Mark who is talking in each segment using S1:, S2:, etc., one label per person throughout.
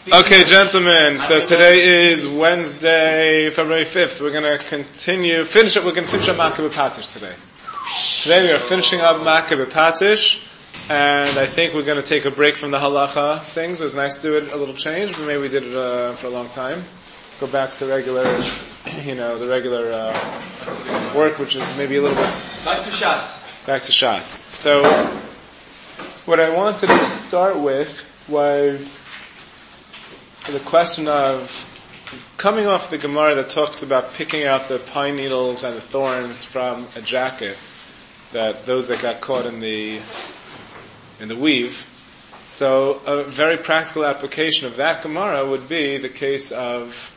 S1: Okay, gentlemen, so today is Wednesday, February 5th. We're going to finish up Makkah B'Patish today. Today we are finishing up Makkah B'Patish, and I think we're going to take a break from the halacha things. It was nice to do it a little change, but maybe we did it for a long time. Go back to regular, the regular work, which is maybe a little bit...
S2: Back to Shas.
S1: So, what I wanted to start with was the question of coming off the Gemara that talks about picking out the pine needles and the thorns from a jacket, that those that got caught in the weave. So a very practical application of that Gemara would be the case of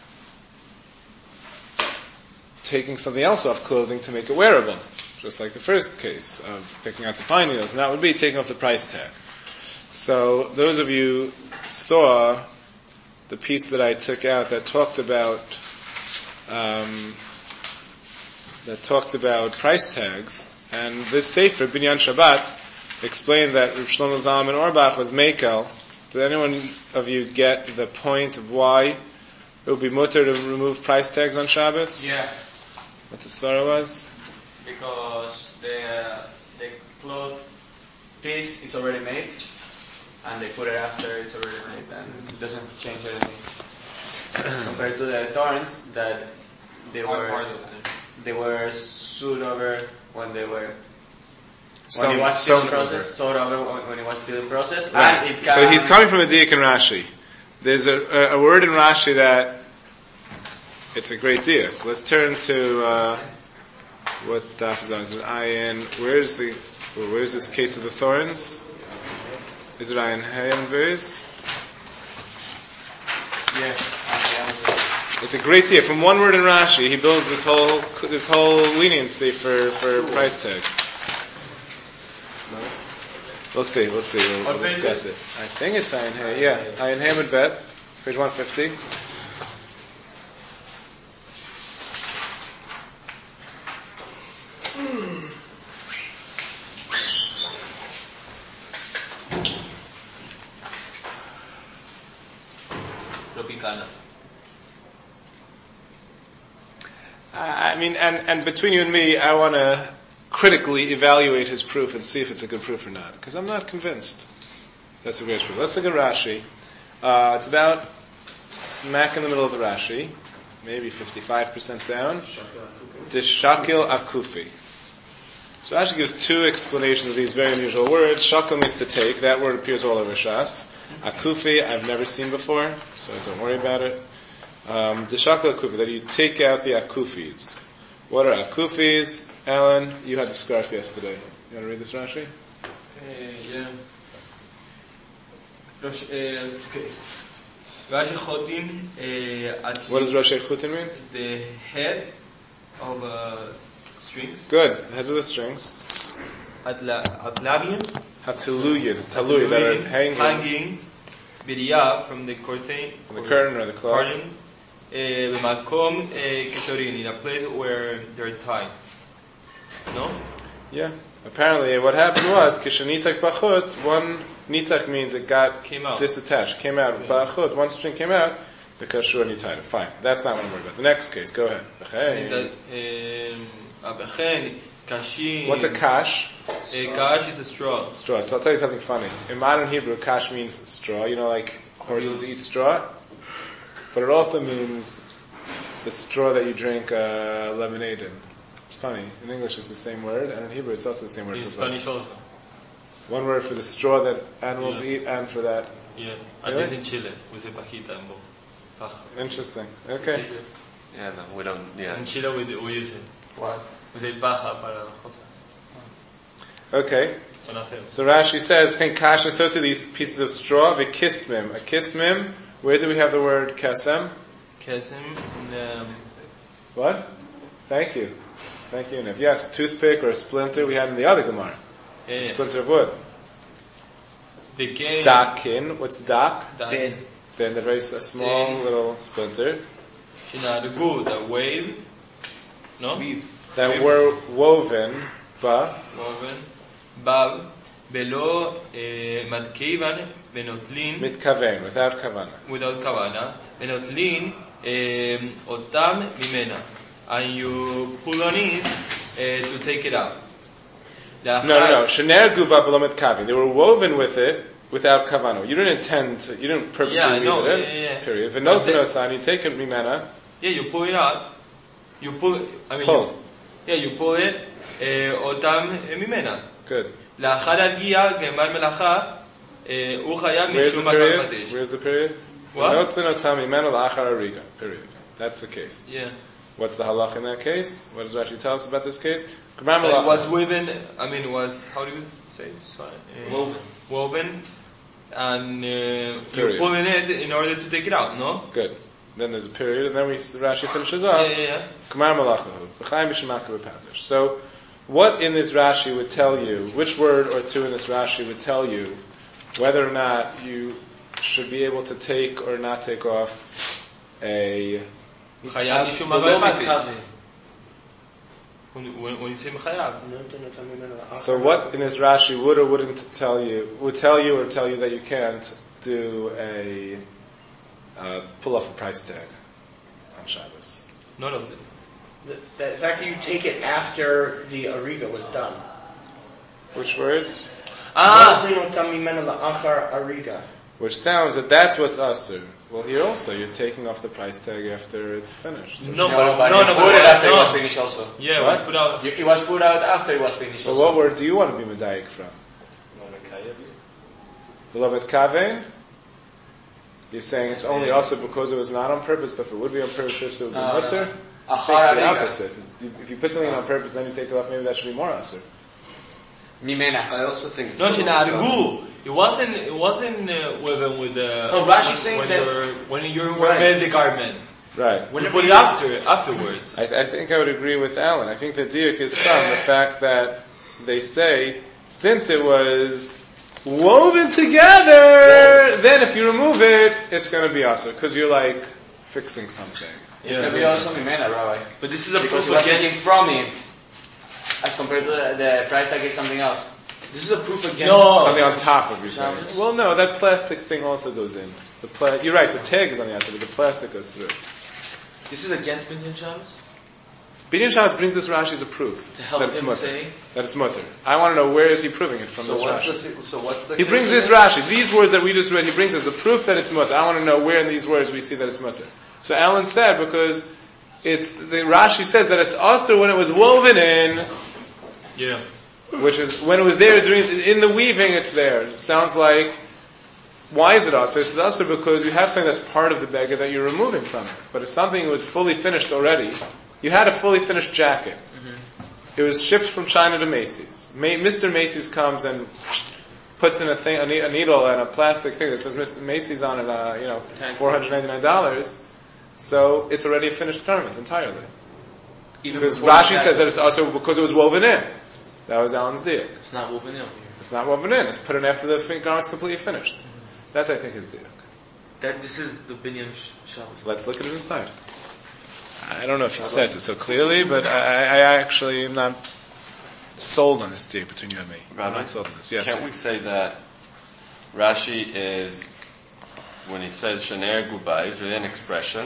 S1: taking something else off clothing to make it wearable, just like the first case of picking out the pine needles, and that would be taking off the price tag. So those of you saw the piece that I took out that talked about price tags, and this Sefer Binyan Shabbat explained that Rav Shlomo Zalman Auerbach was Mekel. Did anyone of you get the point of why it would be mutter to remove price tags on Shabbos?
S2: Yeah.
S1: What the story was?
S2: Because the cloth piece is already made, and they put it after it's already made, and it doesn't change anything. Compared to the thorns that they were sewed over when they were when it was still in process. Sewed over when it was still in process.
S1: Right.
S2: And
S1: So he's coming from a diak in Rashi. There's a word in Rashi that it's a great diak. Let's turn to what daf is on. Is it ayin? Where's this case of the thorns? Is it ayin hay and beis?
S2: Yes.
S1: It's a great diak. From one word in Rashi, he builds this whole leniency for price tags. We'll see. We'll discuss it. I think it's ayin hay. Yeah, ayin hay and bet, page 150. And between you and me, I want to critically evaluate his proof and see if it's a good proof or not, because I'm not convinced that's a great proof. Let's look at Rashi. It's about smack in the middle of the Rashi, maybe 55% down. Dishakil akufi. So Rashi gives two explanations of these very unusual words. Shakil means to take. That word appears all over Shas. Akufi, I've never seen before, so don't worry about it. The shakal akufi, that you take out the akufis. What are akufis? Alan, you had the scarf yesterday. You want to read this, Rashi?
S2: Yeah. Rashi Chotin.
S1: What does Rashi Chotin mean?
S2: The heads of strings.
S1: Good. Heads of the strings.
S2: Atlabian.
S1: Talui, that are hanging.
S2: Vidya from the curtain.
S1: From the curtain or the cloth.
S2: B'makom ketorin, in a place where they're tied. No?
S1: Yeah. Apparently, what happened was kishanitak bachut. One nitak means it came out, disattached, came out. Bachut, one string came out because sure you tied it. Fine. That's not what I'm worried about. The next case, go ahead. What's a kash?
S2: Kash is a straw.
S1: Straw. So I'll tell you something funny. In modern Hebrew, kash means straw. You know, like horses eat straw. But it also means the straw that you drink lemonade in. It's funny. In English it's the same word, and in Hebrew it's also the same word.
S2: In Spanish also.
S1: One word for the straw that animals eat, and for that.
S2: Yeah. At least in Chile, we say pajita and both.
S1: Interesting. Okay.
S3: Yeah, no, we don't. Yeah.
S2: In Chile we use it. What? We say paja para las cosas.
S1: Okay. So Rashi says, think kasha so to these pieces of straw, the kismim. A kismim, where do we have the word kesem?
S2: Kesem,
S1: what? Thank you, Nev. Yes, toothpick or a splinter we had in the other Gemara. A splinter of wood.
S2: The game.
S1: Dakin, what's dak?
S2: Thin,
S1: the very small little splinter.
S2: The wave. No?
S1: Weave. That were woven,
S2: Bab, Belo, Madkivan,
S4: ונוטלין,
S1: Mitkaven, without kavana.
S4: without kavana, ונוטלין אותם ממנה. And you pull on it to take it out.
S1: No. Shener guba below mitkaven. They were woven with it without kavana. You didn't intend to, you didn't purposely weave it in.
S4: Yeah.
S1: Period. V'noten you take it mimena.
S4: Yeah, you pull it out. You pull,
S1: Pull.
S4: you pull it, אותם ממנה.
S1: Good.
S4: לאחר הרגיעה, גמר מלאכה, הוא חייב
S1: Where's the
S4: משום
S1: period?
S4: הקרפתש.
S1: Where's the period?
S4: What?
S1: V'noten otam mimena la'achar ariga. Period. That's the case.
S4: Yeah.
S1: What's the halach in that case? What does Rashi tell us about this case?
S4: It was woven, how do you say it? Woven. And you're pulling it in order to take it out, no?
S1: Good. Then there's a period, and then Rashi finishes off.
S4: Yeah.
S1: Kumar malachahu. B'chayim b'shemaka b'patish. So, what in this Rashi would tell you, which word or two in this Rashi would tell you whether or not you should be able to take or not take off a...
S4: חייב משום הקרפתש. When you say חייב.
S1: So what in this Rashi would or wouldn't tell you, would tell you or tell you that you can't do a pull off a price tag on Shabbos?
S4: None of them.
S5: The fact that you take it after the ariga was done.
S1: Which words? Which sounds that that's what's asur. Well, here also you're taking off the price tag after it's finished. So
S2: But you put it after it was finished also.
S4: Yeah, it was put out.
S2: It was put out after it was finished
S1: So
S2: also.
S1: what word do you want to be medayik from? Beloved kaven? You're saying it's only also because it was not on purpose, but if it would be on purpose, it would be mutter? I think the opposite. If you put something on purpose, then you take it off, maybe that should be more asur.
S2: Mimena.
S3: I also think...
S4: No, shenargu. It wasn't woven with the...
S2: No, Rashi's saying
S4: when you're wearing the garment.
S1: Right.
S4: When you put it afterwards.
S1: I think I would agree with Alan. I think the diuk is from the fact that they say, since it was woven together, then if you remove it, it's going to be asur, because you're like fixing something.
S2: It could be also Mimena, Rabbi.
S4: But this is a
S2: Because
S4: proof
S2: he was taking
S4: against...
S2: from it, as compared to the price tag is something else.
S4: This is a proof against...
S1: Something on top of your saying. Well, no, that plastic thing also goes in. You're right, the tag is on the outside, but the plastic goes through.
S4: This is against Binyan Shabbos?
S1: Binyan Shabbos brings this Rashi as a proof
S4: To help
S1: that it's
S4: him
S1: mutter.
S4: say?
S1: That it's mutter. I want to know where is he proving it from this Rashi.
S3: So what's the...
S1: He brings this Rashi, these words that we just read, he brings as a proof that it's mutter. I want to know where in these words we see that it's mutter. So Alan said, because the Rashi says that it's asur when it was woven in,
S4: Yeah.
S1: which is when it was there in the weaving, it's there. It sounds like, why is it asur? It's asur because you have something that's part of the beggar that you're removing from it. But if something was fully finished already, you had a fully finished jacket. It was shipped from China to Macy's. Mr. Macy's comes and puts in a needle and a plastic thing that says Mr. Macy's on it, $499. So it's already a finished garment entirely. Because Rashi said that it's also because it was woven in. That was Alan's diuk.
S4: It's not woven in over here.
S1: It's not woven in. It's put in after the garment's completely finished. That's, I think, his diuk.
S4: This is the Binyan Shabbos.
S1: Let's look at it inside. I don't know if he says it so clearly, but I actually am not sold on this diuk between you and me. I'm not sold on this. Yes.
S3: Can't we say that Rashi is, when he says shener gubai, is really an expression?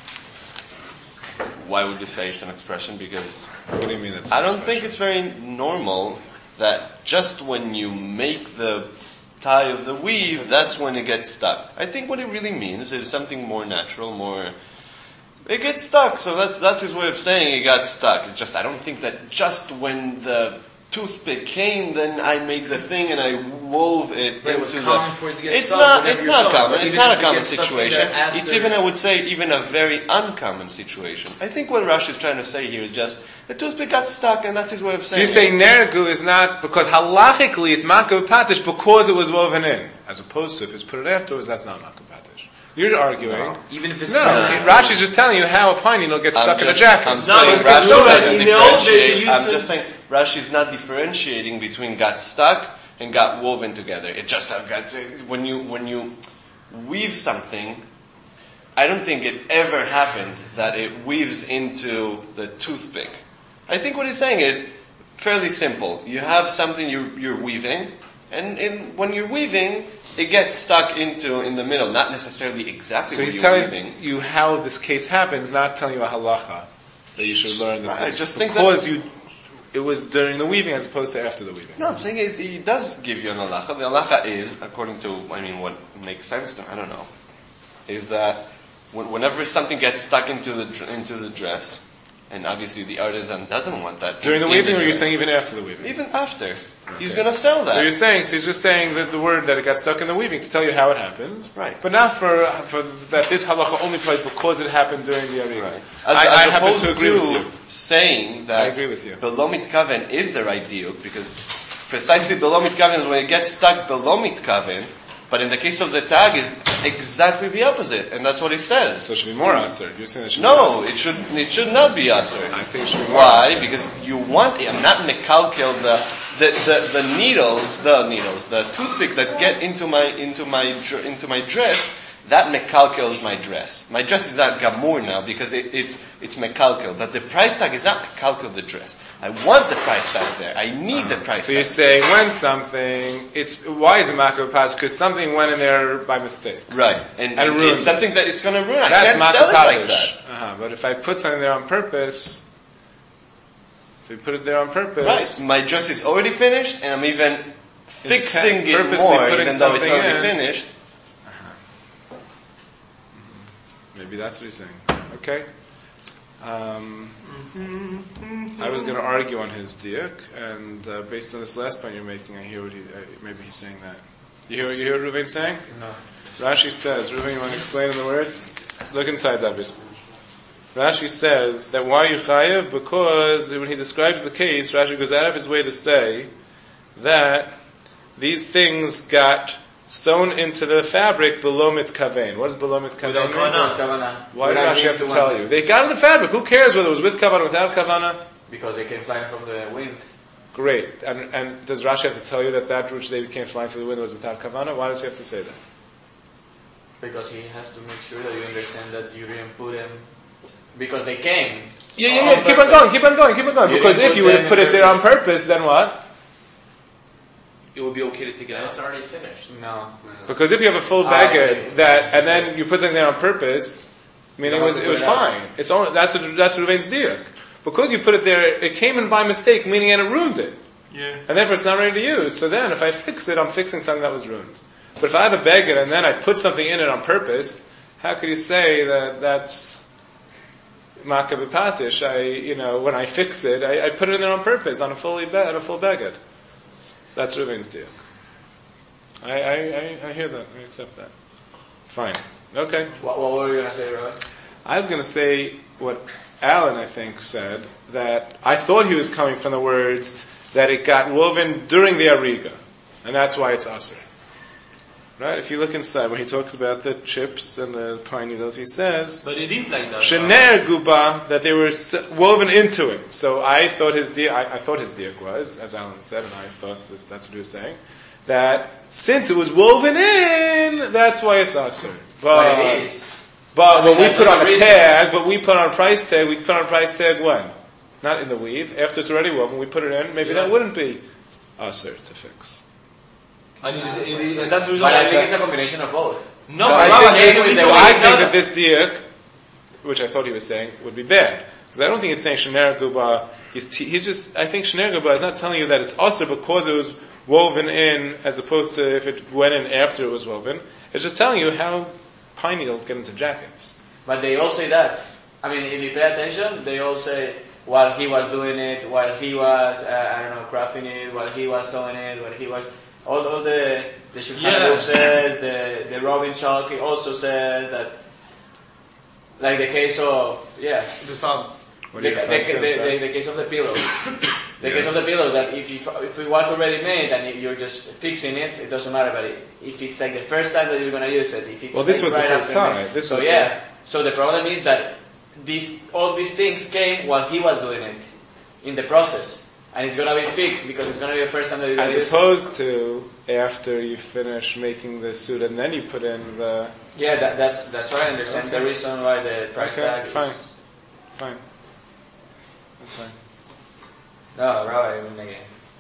S3: Why would you say it's an expression? Because
S1: What do you mean it's
S3: I don't think it's very normal that just when you make the tie of the weave, that's when it gets stuck. I think what it really means is something more natural, it gets stuck. So that's his way of saying it got stuck. It's just, I don't think that just when the toothpick came, then I made the thing and I wove it
S4: But it was common for it to get
S3: It's
S4: stuck
S3: not.
S4: whenever
S3: It's
S4: you're
S3: not
S4: sewing,
S3: common.
S4: but
S3: It's
S4: even
S3: not
S4: if
S3: a
S4: it
S3: common
S4: gets stuck in
S3: situation.
S4: there after-
S3: It's even, I would say, even a very uncommon situation. I think what Rashi is trying to say here is just the toothpick got stuck, and that's his way of
S1: So
S3: saying.
S1: you say nergu is not because halachically it's makav patish because it was woven in, as opposed to if it's put it afterwards, that's not makav patish. You're arguing.
S4: Even if it's
S1: No, Rashi's just telling you how fine it'll get stuck in a jacket.
S3: I'm
S4: No,
S3: saying
S4: it's
S3: Rashi
S4: so that
S3: doesn't
S4: in the old days they
S3: differentiate.
S4: used
S3: I'm
S4: to-
S3: just saying Rashi is not differentiating between got stuck and got woven together. It just when you weave something, I don't think it ever happens that it weaves into the toothpick. I think what he's saying is fairly simple. You have something you're weaving, And when you're weaving, it gets stuck in the middle, not necessarily exactly
S1: So
S3: what
S1: he's
S3: you're
S1: telling
S3: weaving.
S1: you how this case happens, not telling you a halacha that you should learn that
S3: I
S1: this
S3: just think
S1: because it was during the weaving as opposed to after the weaving.
S3: No, I'm saying he does give you an halacha. The halacha is, according to, what makes sense to, I don't know, is that whenever something gets stuck into the dress, and obviously the artisan doesn't want that
S1: During the
S3: in
S1: weaving, or you're
S3: dress.
S1: saying even after the weaving?
S3: Even after. He's gonna sell that.
S1: So he's just saying that the word that it got stuck in the weaving to tell you how it happens.
S3: Right.
S1: But not for that this halacha only applies because it happened during the Ariga.
S3: Right.
S1: I
S3: As
S1: happen
S3: opposed
S1: to agree with you.
S3: saying that
S1: I agree with you.
S3: below mitkaven is the right diuk, because precisely below mitkaven is when it gets stuck below mitkaven, but in the case of the tag is exactly the opposite, and that's what it says.
S1: So it should be more aser. You're saying it should
S3: No,
S1: be aser.
S3: it should not be aser.
S1: I think it should be more
S3: Why?
S1: aser.
S3: Because you want, I'm not mekalkel the needles, the toothpick that get into my dress, that mekalkels my dress. My dress is not gamur now because it's mekalkel, but the price tag is not mekalkel the dress. I want the price tag there. I need the price
S1: So
S3: tag.
S1: you're saying when something, why is it makav patch? Because something went in there by mistake.
S3: Right. And
S1: ruined
S3: it's something that it's gonna ruin. I
S1: That's
S3: can't sell it like
S1: makav
S3: that.
S1: But if I put something there on purpose, if we put it there on purpose,
S3: Right. My dress is already finished, and I'm even fixing it
S1: purposely
S3: more,
S1: putting
S3: even though it's
S1: something
S3: already
S1: in.
S3: finished.
S1: maybe that's what he's saying. Okay. I was going to argue on his diak, and based on this last point you're making, I hear what maybe he's saying that. You hear what Ruvain's saying?
S2: No.
S1: Rashi says, Ruvain, you want to explain in the words? Look inside, David. Rashi says that why are you chayav? Because when he describes the case, Rashi goes out of his way to say that these things got sewn into the fabric below mitkaven. What does below mitkaven mean?
S2: Kavana.
S1: Why did Rashi have to tell you? They got in the fabric. Who cares whether it was with kavana or without kavana?
S2: Because they came flying from the wind.
S1: Great. And does Rashi have to tell you that which they came flying to the wind was without kavana? Why does he have to say that?
S2: Because he has to make sure that you understand that you didn't put them because they came.
S1: Yeah. Keep on going. Because if you would have put it there on purpose, then what?
S4: It would be okay to take it out.
S5: It's already finished.
S2: No.
S1: Because if you have a full baguette and then you put something there on purpose, meaning it was fine. It's only, that's what Ruvain's diak. Because you put it there, it came in by mistake, meaning and it ruined it.
S4: Yeah.
S1: And therefore it's not ready to use. So then if I fix it, I'm fixing something that was ruined. But if I have a baguette and then I put something in it on purpose, how could you say that that's makav b'patish? When I fix it, I put it in there on purpose on a full baguette. That's Ruvain's diak. I hear that. I accept that. Fine. Okay.
S2: What were you going to say, Roy?
S1: I was going to say what Alan, I think, said, that I thought he was coming from the words that it got woven during the Ariga. And that's why it's Aser. Right? If you look inside, when he talks about the chips and the pine needles, he says,
S4: But it is like that.
S1: Shener Guba, that they were woven into it. So I thought his diak was, as Alan said, and I thought that's what he was saying, that since it was woven in, that's why it's Aser.
S2: But it is.
S1: But when we
S2: that's
S1: put
S2: not
S1: on
S2: the
S1: a
S2: reason.
S1: tag, we put on a price tag when? Not in the weave. After it's already woven, we put it in, maybe that wouldn't be Aser to fix.
S4: And that's the reason
S2: But
S4: why
S2: I think it's a combination of both.
S4: No,
S1: So
S4: but
S1: I
S4: it's
S1: think
S4: not-
S1: that this diak, which I thought he was saying, would be bad. Because I don't think it's saying Shener Guba, I think Shener Guba is not telling you that it's Aser because it was woven in, as opposed to if it went in after it was woven. It's just telling you how pine needles get into jackets.
S2: But they all say that. I mean, if you pay attention, they all say while he was doing it, while he was, crafting it, while he was sewing it, while he was... All the Shulchan Aruch says, the Robin Chalk also says that, like the case of,
S4: the thumbs.
S1: What
S2: the
S1: do you refer to, sir?
S2: case of the pillow. The case of the pillow, that if it was already made and you're just fixing it, it doesn't matter. But if it's like the first time that you're going to use it, if it's
S1: This
S2: like
S1: was the
S2: right
S1: first
S2: after
S1: time.
S2: made- So the problem is that all these things came while he was doing it in the process. And it's going to be fixed because it's going to be the first time that you're going to use it.
S1: As opposed to after you finish making the suit and then you put in the...
S2: Yeah, that's what I understand.
S1: Okay.
S2: The reason why the price tag
S1: fine.
S2: is...
S1: Fine. That's fine.
S2: No, right, I mean, again.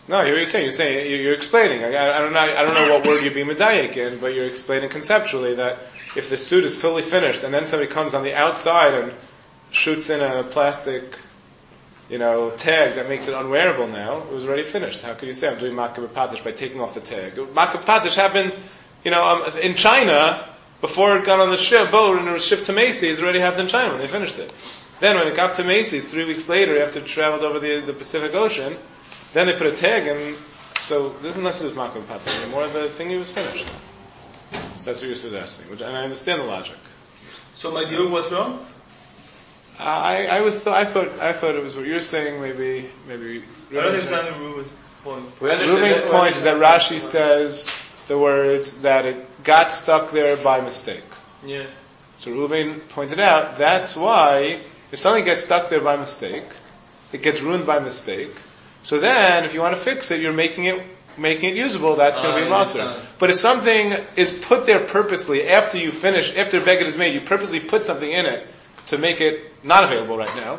S1: No, you're saying. You're explaining. I don't know what word you're being medayek in, but you're explaining conceptually that if the suit is fully finished and then somebody comes on the outside and shoots in a plastic, tag that makes it unwearable now, it was already finished. How could you say I'm doing Makah B'Patish by taking off the tag? Makah B'Patish happened, in China, before it got on the boat and it was shipped to Macy's, it already happened in China when they finished it. Then when it got to Macy's 3 weeks later, after it traveled over the Pacific Ocean, then they put a tag in, so this is not to do with Makah B'Patish anymore, the thing was finished. So that's what you're suggesting, and I understand the logic.
S4: So my deal was wrong?
S1: I thought it was what you're saying, maybe.
S4: I don't understand Reuven's point.
S1: Reuven's point is that Rashi says the words that it got stuck there by mistake.
S4: Yeah.
S1: So Reuven pointed out, that's why, if something gets stuck there by mistake, it gets ruined by mistake, so then, if you want to fix it, you're making it usable, that's going to be Maser. But if something is put there purposely, after you finish, after Beged is made, you purposely put something in it to make it not available right now,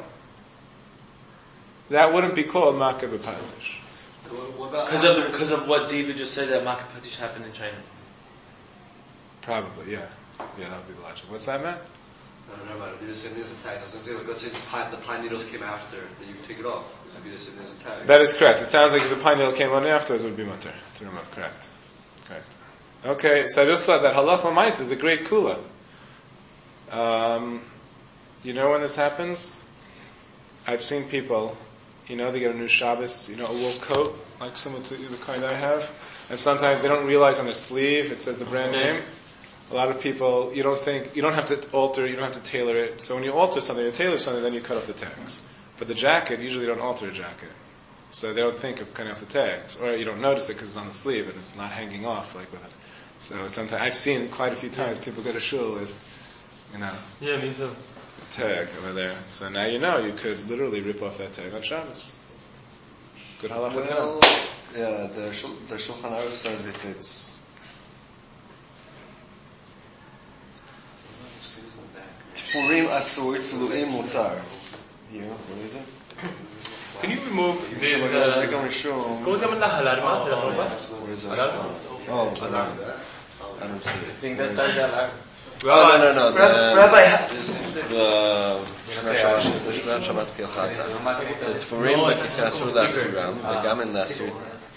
S1: that wouldn't be called Makah B'Patish.
S6: Because of what David just said, that Makah B'Patish happened in China.
S1: Probably, yeah. Yeah, that would be the logic. What's that, Matt?
S7: No, it'd be the same thing as a tag. I was going to say, let's say the pine needles came after, then you take it off. It would be the same thing as a tag.
S1: That is correct. It sounds like if the pine needle came on afterwards, it would be mutter to remove. Correct. Okay, so I just thought that halach l'maisa is a great kula. You know when this happens? I've seen people, they get a new Shabbos, a wool coat, like similar to the kind I have, and sometimes they don't realize on their sleeve it says the brand name. A lot of people, you don't have to alter, you don't have to tailor it. So when you alter something, you tailor something, then you cut off the tags. But the jacket, usually you don't alter a jacket. So they don't think of cutting off the tags. Or you don't notice it because it's on the sleeve and it's not hanging off like with it. So sometimes, I've seen quite a few times people go to shul with,
S4: Yeah, me too.
S1: a tag over there. So now you could literally rip off that tag on Shabbos. Good halacha.
S3: Well, yeah, the Shulchan Aruch says if it's Tfurim asur, tluim mutar. Here, what is it?
S4: Can you remove
S6: ¿Cómo se llama la alarma de la ropa?
S3: Where is it? Oh, alarm. I don't see it.
S2: I think that's the
S3: No.
S6: Rabbi,
S3: The Shemrat Shabbat Kilchata. The Tfurim בכיסא אסור לאסורם, וגם אין לאסור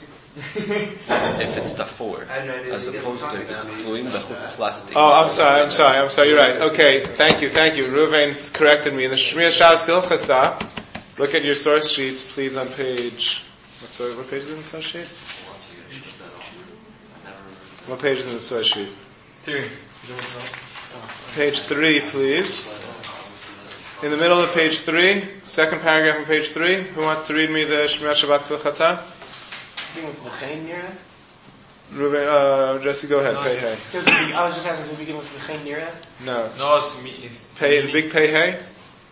S3: if it's dafor, as opposed to if it's tluim b'chut plastic.
S1: Oh, I'm sorry, you're right. Okay, thank you. Reuven's corrected me. In the Shmir Shabbos Kilchasa, look at your source sheets, please, on page, what page is it in the source sheet? What page is in the source sheet?
S4: 3.
S1: Page 3, please. In the middle of page 3, second paragraph on page 3, who wants to read me the Shmir Shabbat Kilchata? Reuven, Jesse, go ahead. Pei Hey.
S5: I was just asking to begin with V'chein Nira.
S1: No.
S4: No, it's
S1: Pei, the big Pei Hey?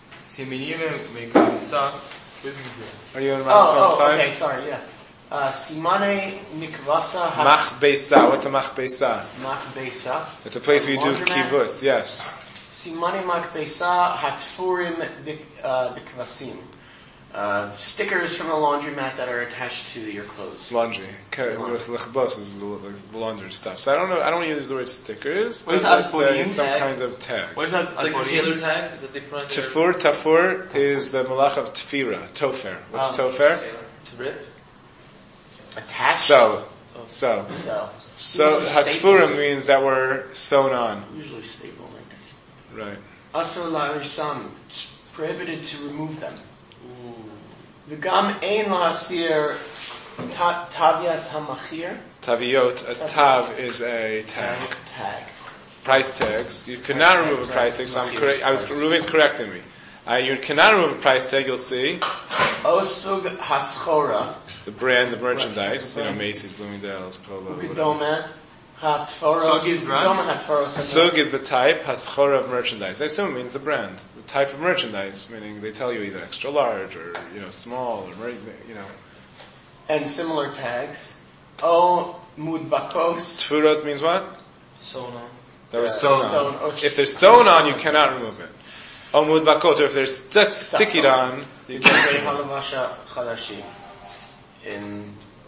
S1: Are you in Malachi 5?
S5: Okay, sorry, yeah. Simane Nikvasa
S1: Mach Beisa. What's a Mach Beisa?
S5: Mach Beisa.
S1: It's a place where you do
S5: Laundromat.
S1: kivus, yes.
S5: Simane Mach Beisa Hatfurim Bikvasim. Stickers from a laundromat that are attached to your clothes.
S1: Laundry. Lechbos is the laundry stuff. So I don't use the word stickers,
S6: What is
S1: but let's
S6: Alporim
S1: say some
S6: tag?
S1: kind of tags.
S6: What is that? Like a tailor tag that they put on their
S1: Tafur is the malach of tfira, tofer. What's tofer?
S6: to rip?
S5: Attached?
S1: So,
S5: So.
S1: hatfurim means that were sewn on.
S5: Usually stable like this.
S1: Right.
S5: Asur la'arisam. Prohibited to remove them. V'gam ein lahasir tavias hamachir.
S1: Taviyot, a tav is a tag. Price tags. You cannot remove a price tag, so Reuven's correcting me. You cannot remove a price tag, you'll see.
S5: Osug haschora.
S1: The brand of merchandise, Macy's, Bloomingdale's, Polo.
S5: Ukadoma hatforos.
S4: Sug is brand?
S5: Ukadoma hatforos.
S1: Sug is the type, haschora of merchandise. I assume it means the brand. The type of merchandise, meaning they tell you either extra large or, small or,
S5: And similar tags. O mudbakos.
S1: Tfurot means what?
S6: Sewn on.
S1: That was sewn on. If they're sewn on, you cannot remove it. O mudbakot, or if they're sticky on, you can't remove it.
S5: Halavasha chadashi. In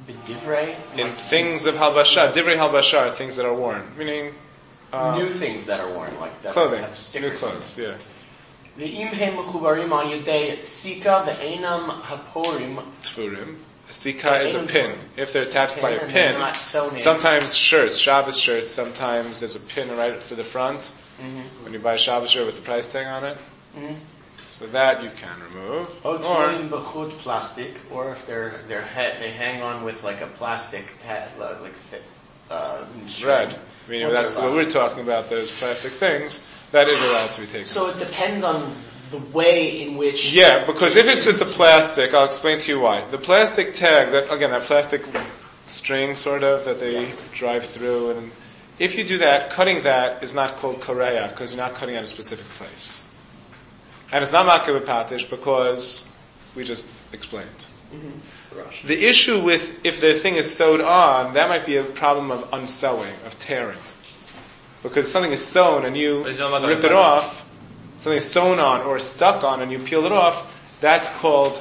S5: B'divrei?
S1: In things of halbasha, divrei halbasha are things that are worn, meaning
S5: new things that are worn, like that
S1: clothing,
S5: have
S1: new
S5: stickers.
S1: clothes. Yeah.
S5: Ve'im hem mechubarim al yedei sika ve'enam haporim.
S1: Tfurim. A sika is a pin. If they're attached by a
S5: and
S1: pin,
S5: they're not sewn in.
S1: sometimes shirts, Shabbos shirts, sometimes there's a pin right to the front. When you buy a Shabbos shirt with the price tag on it. So that you can remove.
S5: Or b'chut plastic, or if they hang on with like a plastic like thick
S1: Red. Meaning that's what we're talking about, those plastic things, that is allowed to be taken.
S5: So it depends on the way in which...
S1: Yeah, because if it's just a plastic, I'll explain to you why. The plastic tag, that plastic string sort of, that they drive through, and if you do that, cutting that is not called korea, because you're not cutting at a specific place. And it's not makeh b'patish, because we just explained. The issue with, if the thing is sewed on, that might be a problem of unsewing, of tearing. Because something is sewn and you rip it off, something is sewn on or stuck on and you peel it off, that's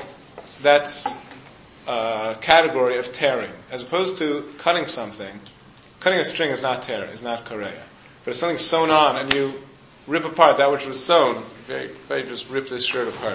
S1: a category of tearing. As opposed to cutting something, cutting a string is not tear, is not korea. But if something's sewn on and you rip apart that which was sewn, if I just rip this shirt apart,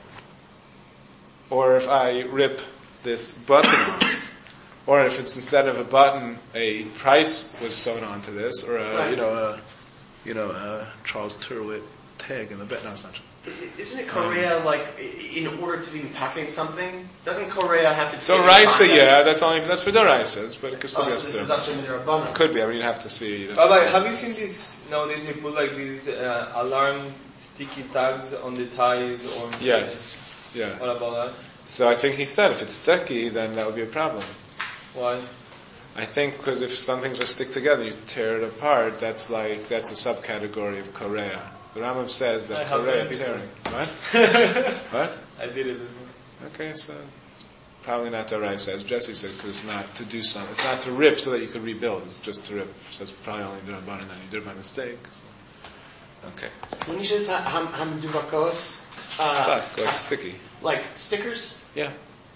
S1: or if I rip this button on, or if it's instead of a button, a price was sewn onto this, or a Charles Turwitt tag in the bed. No, it's not.
S5: Isn't it Korea like in order to be talking something? Doesn't Korea have to?
S1: Doraisa, yeah, that's for Doraisas, but it could still be.
S5: So this is also Midrabanan.
S1: Could be. I mean, you'd have to see.
S4: Have you seen this nowadays? They put like these alarm sticky tags on the ties or.
S1: Yes. Yeah.
S4: What about that?
S1: So I think he said if it's sticky, then that would be a problem.
S4: Why?
S1: I think because if some things are stick together, you tear it apart. That's a subcategory of Korea. The Rambam says that Korea tearing. What? What?
S4: I did it before.
S1: Okay, so it's probably not Doraisa, as Jesse said, because it's not to do something. It's not to rip so that you could rebuild. It's just to rip. So it's probably only D'Rabbanan, and you did it by mistake. So. Okay.
S5: When he says hamduvakos,
S1: stuck, like sticky.
S5: Like stickers?
S1: Yeah.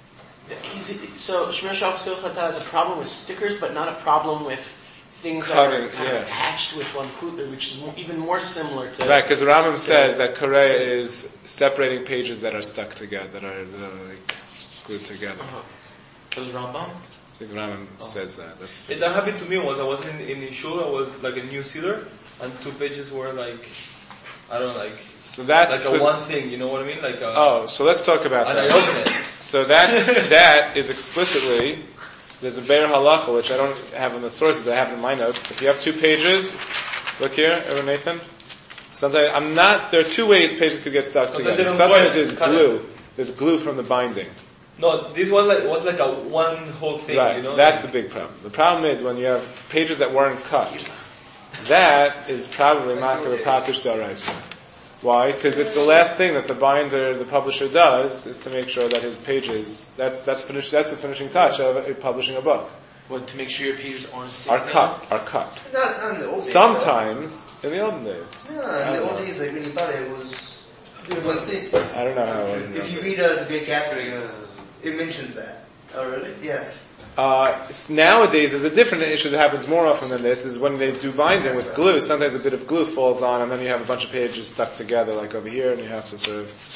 S5: So Shmer Shach Chata has a problem with stickers, but not a problem with things
S1: cutting,
S5: that are kind of attached with one kutler, which is even more similar to...
S1: Right, because the Rambam says that Korea is separating pages that are stuck together, that are like glued together.
S6: Does Rambam?
S1: I think the Rambam says that.
S4: That happened to me once. I was in the shul, I was like a new sealer, and 2 pages were like... I don't know, like,
S1: so that's
S4: like a one thing, you know what I mean? Like
S1: so let's talk about
S4: and
S1: that.
S4: I open it.
S1: So that is explicitly, there's a Be'er Halacha, which I don't have in the sources, I have in my notes. If you have 2 pages, look here, Nathan. Sometimes, there are 2 ways pages could get stuck together. Sometimes there's glue. There's glue from the binding.
S4: No, this one was like a one whole thing,
S1: right.
S4: You know?
S1: That's the big problem. The problem is when you have pages that weren't cut. That is probably makeh b'patish d'oraisa. Why? Because it's the last thing that the publisher does, is to make sure that his pages, that's the finishing touch of publishing a book.
S6: What, to make sure your pages
S1: are cut.
S7: Not in the old days.
S1: Sometimes, in the olden days.
S7: Yeah, in the old days, like when you bought it was one thing.
S1: I don't know how it was in the
S7: If you
S1: old
S7: read
S1: days.
S7: The Great Gatsby, it mentions that.
S2: Oh, really?
S7: Yes.
S1: Nowadays, there's a different issue that happens more often than this, is when they do binding with glue, sometimes a bit of glue falls on, and then you have a bunch of pages stuck together, like over here, and you have to sort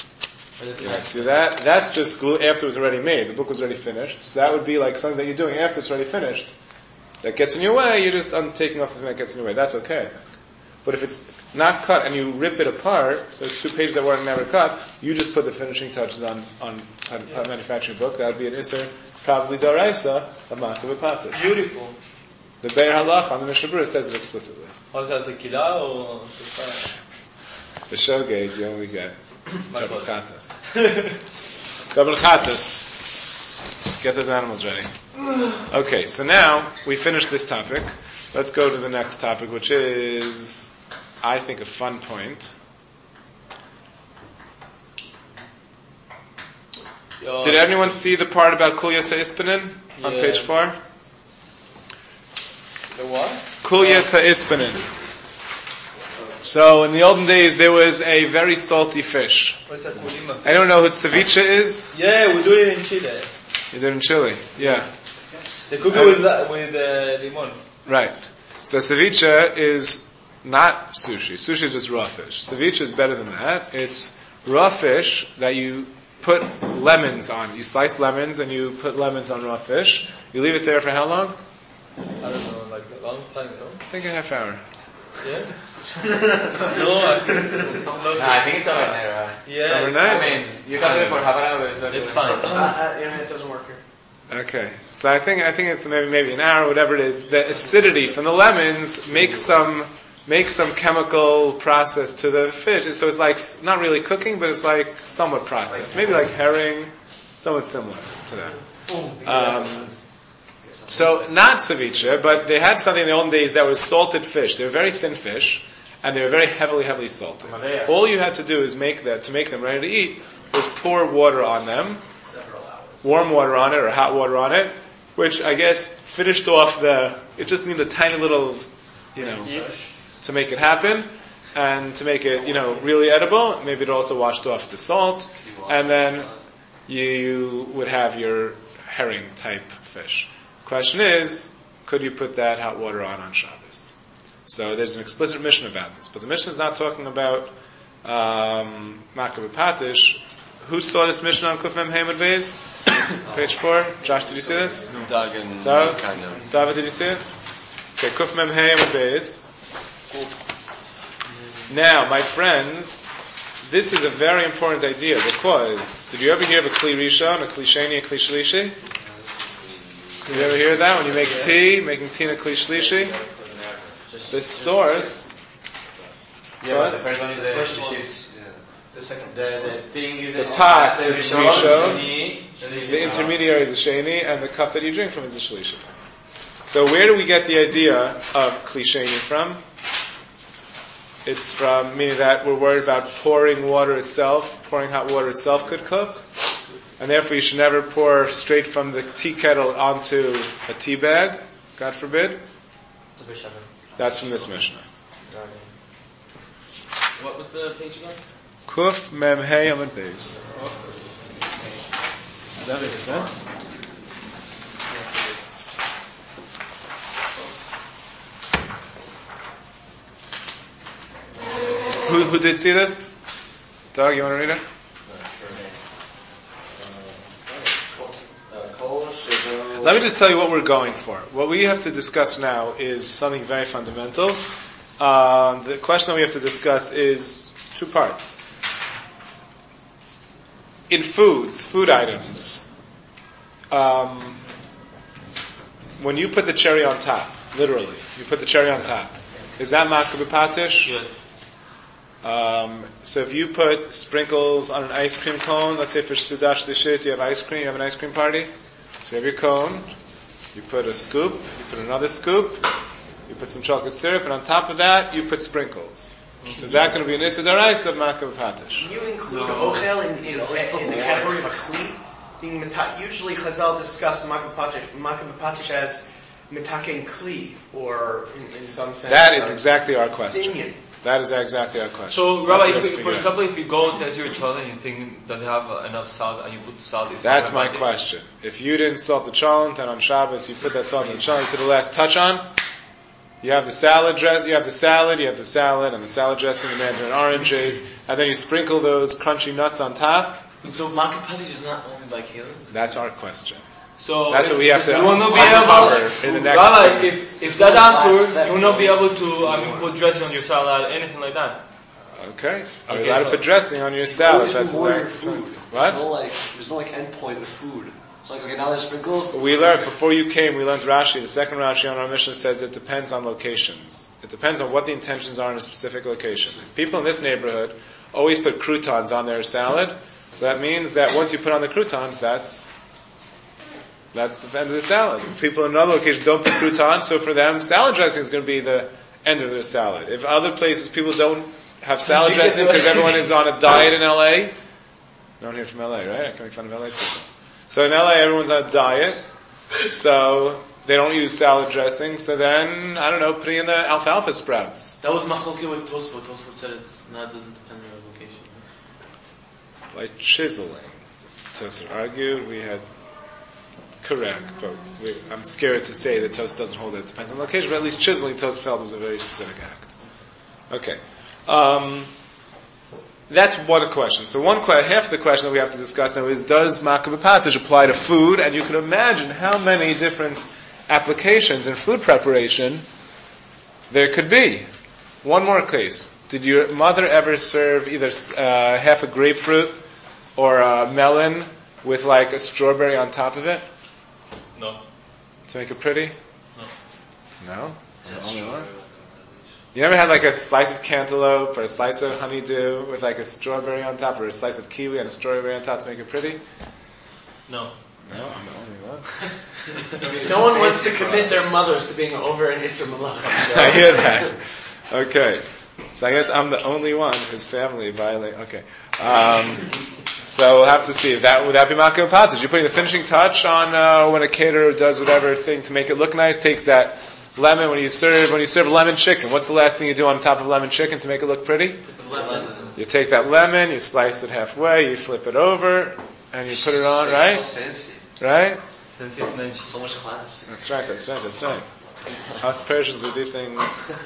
S1: of do that. That's just glue after it was already made. The book was already finished. So that would be like something that you're doing after it's already finished. That gets in your way, you're just taking off the thing that gets in your way. That's okay. But if it's not cut and you rip it apart, there's 2 pages that weren't never cut, you just put the finishing touches on manufacturing book, that would be an Isser, probably Doraisa, a makeh b'patish.
S4: Beautiful.
S1: The Be'er Halacha on the Mishnah Berurah says it explicitly.
S4: Was that a kila or
S1: The Shogeg, you only get Double Chatas. Double Chatas. Get those animals ready. Okay, so now we finished this topic. Let's go to the next topic, which is, I think, a fun point. Did everyone see the part about Kul Yesa Ispanin on page 4?
S4: The what?
S1: Kul Yesa Ispanin. So in the olden days there was a very salty fish.
S4: What's that kulima?
S1: I don't know who ceviche is.
S4: Yeah, we do it in Chile.
S1: You did in Chile, yeah.
S4: They cook it with limon.
S1: Right. So ceviche is not sushi. Sushi is just raw fish. Ceviche is better than that. It's raw fish that you put lemons on. You slice lemons and you put lemons on raw fish. You leave it there for how long?
S4: I don't know, like a long time ago.
S1: I think a half hour.
S4: Yeah? No, I think it's
S2: I think it's overnight, right?
S4: Yeah.
S1: Overnight?
S2: I mean, you can do it for half an hour, but
S4: It's fine.
S5: Internet doesn't work here.
S1: Okay. So I think it's maybe an hour, whatever it is. The acidity from the lemons makes some chemical process to the fish. So it's like not really cooking, but it's like somewhat processed. Maybe like herring, somewhat similar to that. So not ceviche, but they had something in the olden days that was salted fish. They were very thin fish, and they were very heavily salted. All you had to do is to make them ready to eat, was pour water on them, warm water on it or hot water on it, which I guess finished off it just needed a tiny little, to make it happen, and to make it, really edible. Maybe it also washed off the salt, and then you would have your herring type fish. Question is, could you put that hot water on Shabbos? So there's an explicit Mishnah about this, but the Mishnah is not talking about Makabeh Patish. Who saw this Mishnah on Kuf Mem Hamad Beis? Page 4. Josh, did you see this?
S3: Doug and
S1: Doug?
S3: kind of.
S1: David, did you see it? Okay, Kuf Mem Hamad Beis. Now, my friends, this is a very important idea because, did you ever hear of a Kli Rishon, a Kli Sheni, a Kli Shlishi? Did you ever hear that when you make tea, making tea in a Kli Shlishi? The source...
S2: Yeah, but the first one is the shlishi. The second, the thing is
S1: the pot is the Rishon,
S2: Shlishi.
S1: the intermediary is the Sheni, and the cup that you drink from is the Shlishi. So where do we get the idea of Kli Sheni from? It's from, meaning that we're worried about pouring hot water itself could cook. And therefore you should never pour straight from the tea kettle onto a tea bag, God forbid. That's from this Mishnah.
S6: What was the page again?
S1: Kuf Mem Hey Amud Beis. Does that make sense? Who did see this? Doug, you want to read it? Let me just tell you what we're going for. What we have to discuss now is something very fundamental. The question that we have to discuss is two parts. In food items, when you put the cherry on top, literally, you put the cherry on top, is that Makabeh Patish?
S6: Yes.
S1: So if you put sprinkles on an ice cream cone, let's say for Sudash Dishit, you have an ice cream party, so you have your cone, you put a scoop, you put another scoop, you put some chocolate syrup, and on top of that, you put sprinkles. So is that going to be an Issa D'Oraisa of Makabeh Patish?
S5: Can you include Ochel in the category of a Kli? Usually Chazal discuss Makabeh Patish as Mitaken Kli, or in some sense...
S1: That is exactly our question.
S5: Binyan.
S1: That is exactly our question.
S4: So, Rabbi, for example, if you go to your child and you think, does it have enough salt, and you put salt...
S1: That's my question. If you didn't salt the cholent, and on Shabbos you put that salt in the cholent, you put the last touch on, you have the salad dress, you have the salad, and the salad dressing, the mandarin oranges, and then you sprinkle those crunchy nuts on top.
S6: So Makabeh Patish is not only by Kalim?
S1: That's our question.
S4: So
S1: that's what we have to
S4: cover
S1: in the next
S4: Rabbi, if that answer, you will not be able to put dressing on your salad, anything like that.
S1: Okay. Are you allowed to put dressing on your salad? That's the next thing. What?
S7: There's no endpoint with food. It's like, okay, now there's sprinkles.
S1: We learned, before you came, we learned Rashi. The second Rashi on our mission says it depends on locations. It depends on what the intentions are in a specific location. If people in this neighborhood always put croutons on their salad, so that means that once you put on the croutons, that's the end of the salad. If people in another location don't put croutons, so for them, salad dressing is going to be the end of their salad. If other places people don't have salad dressing because everyone is on a diet in LA, no one here from LA, right? I can make fun of LA people. So in LA, everyone's on a diet, so they don't use salad dressing, so then, I don't know, putting in the alfalfa sprouts.
S6: That was machloket with Tosfot. Tosfot said doesn't depend on the location.
S1: By chiseling. Tosfot argued, we had correct, but I'm scared to say that Toast doesn't hold it. It depends on the location, but at least chiseling Toast felt was a very specific act. Okay. That's one question. So half the question that we have to discuss now is, does Makeh B'Patish apply to food? And you can imagine how many different applications in food preparation there could be. One more case. Did your mother ever serve either half a grapefruit or a melon with like a strawberry on top of it?
S4: No.
S1: To make it pretty?
S4: No.
S1: No? The only one? You never had like a slice of cantaloupe or a slice of honeydew with like a strawberry on top, or a slice of kiwi and a strawberry on top to make it pretty?
S4: No.
S1: No, I'm the only one.
S5: No one wants to commit their mothers to being over in Isser Malacha.
S1: I hear that. Okay. So I guess I'm the only one whose family violate. Okay. So we'll have to see. Would that be Makeh B'Patish? You're putting the finishing touch on when a caterer does whatever thing to make it look nice. Takes that lemon when you serve lemon chicken. What's the last thing you do on top of lemon chicken to make it look pretty?
S6: Lemon.
S1: You take that lemon, you slice it halfway, you flip it over, and you put it on, right?
S7: So fancy.
S1: Right?
S6: So much class.
S1: That's right. Us Persians, we do things.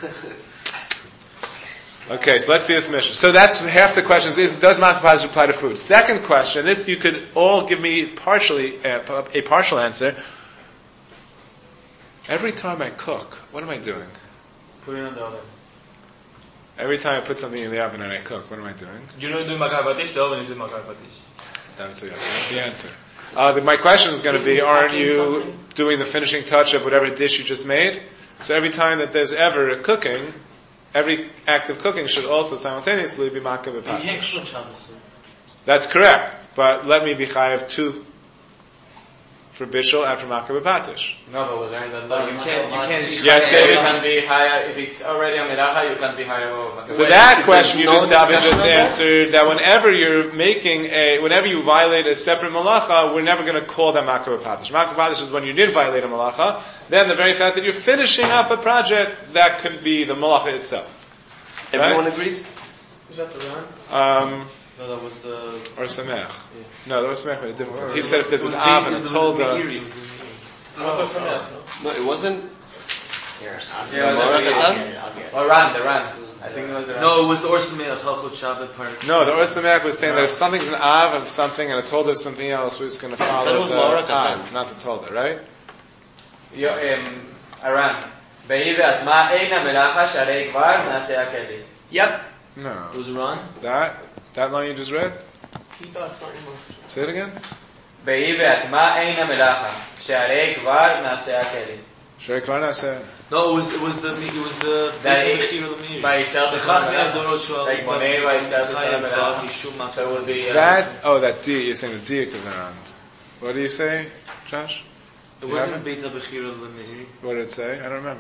S1: Okay, so let's see this mission. So that's half the questions is, does Makeh B'Patish apply to food? Second question, this you could all give me a partial answer. Every time I cook, what am I doing?
S4: Put it on the oven.
S1: Every time I put something in the oven and I cook, what am I doing?
S4: You don't do Makeh B'Patish, the oven is doing Makeh B'Patish.
S1: That's the answer. My question is going to be, aren't you doing the finishing touch of whatever dish you just made? So every time that there's ever a cooking, every act of cooking should also simultaneously be Makeh B'Patish. That's correct, but let me be chayav too for Bishul and for Makeh B'Patish.
S2: No, but we'll learn that. You can't.
S1: Yes, David.
S2: You can be higher if it's already a melacha. You can be higher over.
S1: So that question David just answered, that whenever you violate a separate malacha, we're never going to call that Makeh B'Patish. Makeh B'Patish is when you did violate a malacha. Then the very fact that you're finishing up a project, that could be the malacha itself.
S3: Everyone agrees?
S5: Was that the Ran?
S6: No, that was the...
S1: Or Samech. Yeah. No, that was Samech, but a different one. He said if this was Av and it's told...
S3: No, it wasn't...
S2: Or Ran, the Ran. I think it was the Ran.
S6: No, it was the Or Sameach, Halchot Shabbat part.
S1: No, the Or Sameach was saying that if something's an Av of something and it told us something else, we're just going to follow the Av, not the Tolda, right?
S2: Aran.
S5: Yep.
S1: No.
S6: It was Ran?
S1: That line you just read?
S5: He thought it's not anymore.
S1: Say it again. Shrei Kvar Naseh.
S6: No, it was the
S2: by itself. So it would be
S1: that D, you're saying the D comes around. What do you say, Josh?
S6: It wasn't Beta Bechira L'Meiri.
S1: What did it say? I don't remember.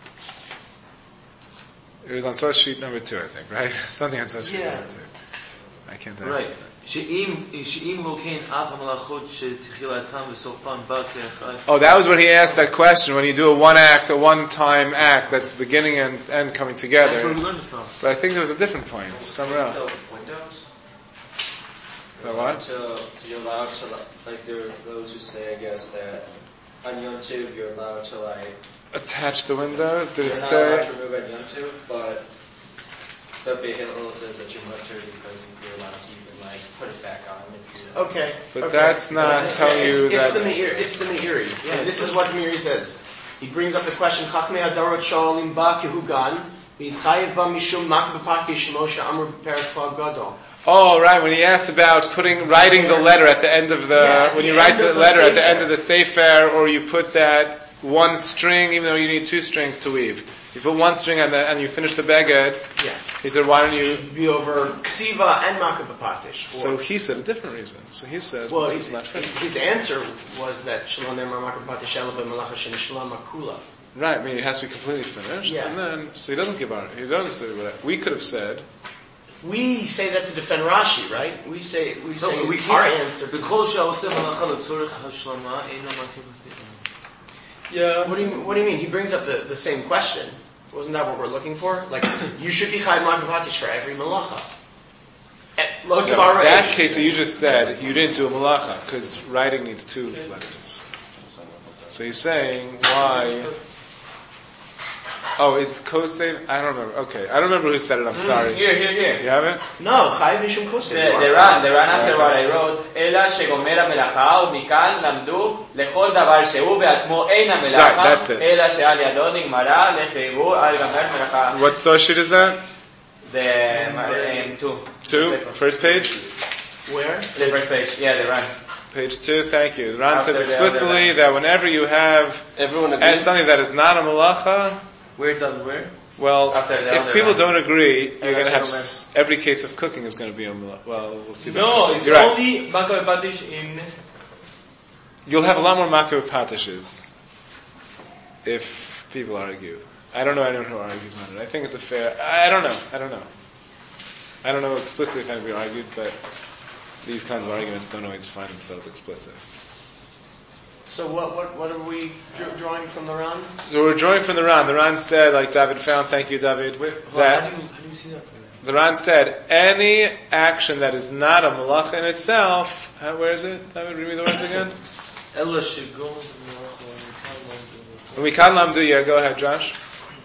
S1: It was on source sheet number 2, I think, right? Something on source sheet number 2. I can't tell you.
S6: Right. She'im lokein av hamalachot she'tichilatam v'sofam ba'ke'achai.
S1: Oh, that was when he asked that question, when you do a one-time act, that's beginning and end coming together.
S6: That's where we learned it from.
S1: But I think there was a different point, somewhere else.
S7: Windows?
S1: The what?
S7: You're allowed to, like, there are those who say, I guess, that on Yom Tov you're allowed to, like...
S1: Attach the windows? Did it
S7: You're
S1: say?
S7: not allowed to remove it on Yom Tov, but Behilel says that you're mutter because you're allowed to even, like, put it back on if you...
S5: Okay.
S1: But that's not telling you
S5: it's
S1: that...
S5: It's the Meiri. Yeah, this is what Meiri says. He brings up the question, Chachmei Adarot Sholim Ba Kehugan, V'Chayev Ba Mishum Makeh B'Patish Moshe Amr B'Perek Kol Gadol.
S1: Oh, right, when he asked about writing the letter at the end of when you write the letter at the end of the Sefer, or you put that one string, even though you need 2 strings to weave. You put 1 string and you finish the beged.
S5: Yeah.
S1: He said, why don't you...
S5: Be over Ksiva and Makeh B'Patish.
S1: So he said a different reason. So he said,
S5: well,
S1: it's not finished.
S5: His answer was that Shalom Ne'emar Makeh B'Patish Ela B'Melacha Shenishlam Akula.
S1: Right, I mean, it has to be completely finished.
S5: Yeah.
S1: And then, so he doesn't give our... He doesn't say what we could have said...
S5: We say that to defend Rashi, right? We say
S6: we
S5: our answer.
S6: Yeah.
S5: What do you mean? He brings up the same question. Wasn't that what we're looking for? Like, you should be Chayv Makeh B'Patish for every malacha. Loads of our
S1: that case that you just said, you didn't do a malacha, because writing needs 2 letters. So he's saying, why? Oh, is Kosev? I don't remember. Okay, I don't remember who said it. I'm sorry.
S2: Here.
S1: You have it?
S5: No, Chayiv Mishum Kosev.
S2: The run after what I wrote, אלא שגומר המלאכה ומכאן למדו לכל דבר שהוא בעצמו אין המלאכה, אלא שעל ידו נגמרה לחיבור על גמר מלאכה.
S1: What source sheet is that?
S2: The
S1: two? First page?
S5: Where?
S2: The first page. Yeah, the run.
S1: Page 2, thank you. Ran says explicitly that whenever you have something that is not a malacha,
S6: Where?
S1: well,
S2: After the
S1: if
S2: other
S1: people
S2: one.
S1: don't agree, you're going to have every case of cooking is going to be a malacha. Well, we'll see.
S4: No, it's
S1: You're right.
S4: only Makar Patish in...
S1: You'll have a lot more makar patishes if people argue. I don't know anyone who argues on it. I think it's a fair... I don't know. I don't know explicitly if anybody argued, but these kinds of arguments don't always find themselves explicit.
S5: So what are we drawing from the Ran?
S1: So we're drawing from the Ran. The Ran said, like David found, thank you David, that
S6: How do you see that?
S1: the Ran said, any action that is not a malacha in itself, where is it? David, read me the words again.
S6: Ella shigol
S1: When we can't lamdu, yeah, go ahead Josh.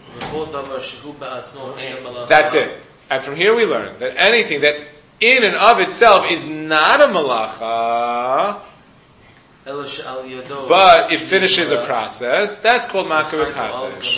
S1: That's it. And from here we learn that anything that in and of itself is not a malacha, but it finishes a process, that's called makar b'patish.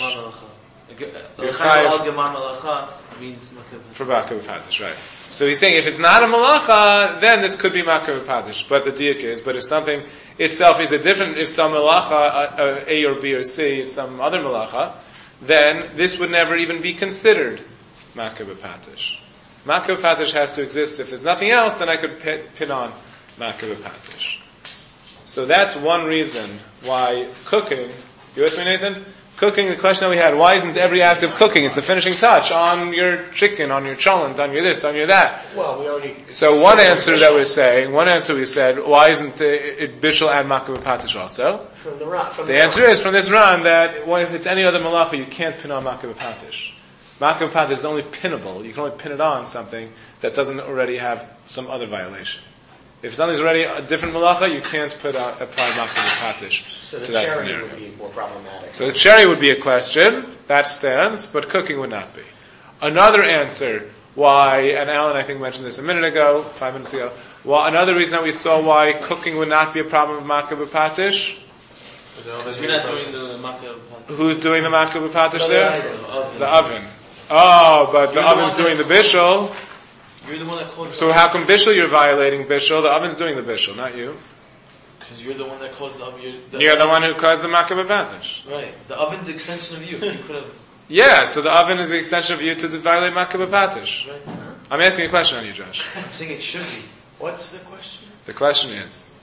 S1: For makar b'patish, right. So he's saying if it's not a malacha, then this could be makar b'patish. But the diuk is, but if something itself is a different, if some malacha, A or B or C, if some other malacha, then this would never even be considered makar b'patish. Makar b'patish has to exist. If there's nothing else, then I could pin on makar b'patish. So that's one reason why cooking, you with me Nathan? Cooking, the question that we had, why isn't every act of cooking, it's the finishing touch on your chicken, on your cholent, on your this, on your that?
S5: Well, we already...
S1: So one answer we said, why isn't it bishul and makar b'patish also?
S5: From the Ran.
S1: The answer is from this Ran that if it's any other malacha, you can't pin on makar b'patish. Makar b'patish is only pinnable. You can only pin it on something that doesn't already have some other violation. If something's already a different malacha, you can't apply makar b'patish to that scenario.
S5: So the cherry would be more problematic.
S1: So the cherry would be a question, that stands, but cooking would not be. Another answer why, and Alan I think mentioned this a minute ago, 5 minutes ago, well, another reason that we saw why cooking would not be a problem of makar b'patish.
S6: You're not doing the makar b'patish.
S1: Who's doing the makar b'patish there? The oven. Oh, but the oven's doing the bishul.
S6: You're the one that caused
S1: So how come bishul you're violating bishul? The oven's doing the bishul, not you.
S6: Because you're the one that caused the oven.
S1: You're the one who caused the makar b'patish.
S6: Right. The oven's an extension of you. You could have...
S1: Yeah, so the oven is the extension of you to violate makar b'patish.
S6: Right.
S1: I'm asking a question on you, Josh.
S6: I'm saying it should be.
S5: What's the question?
S1: The question is,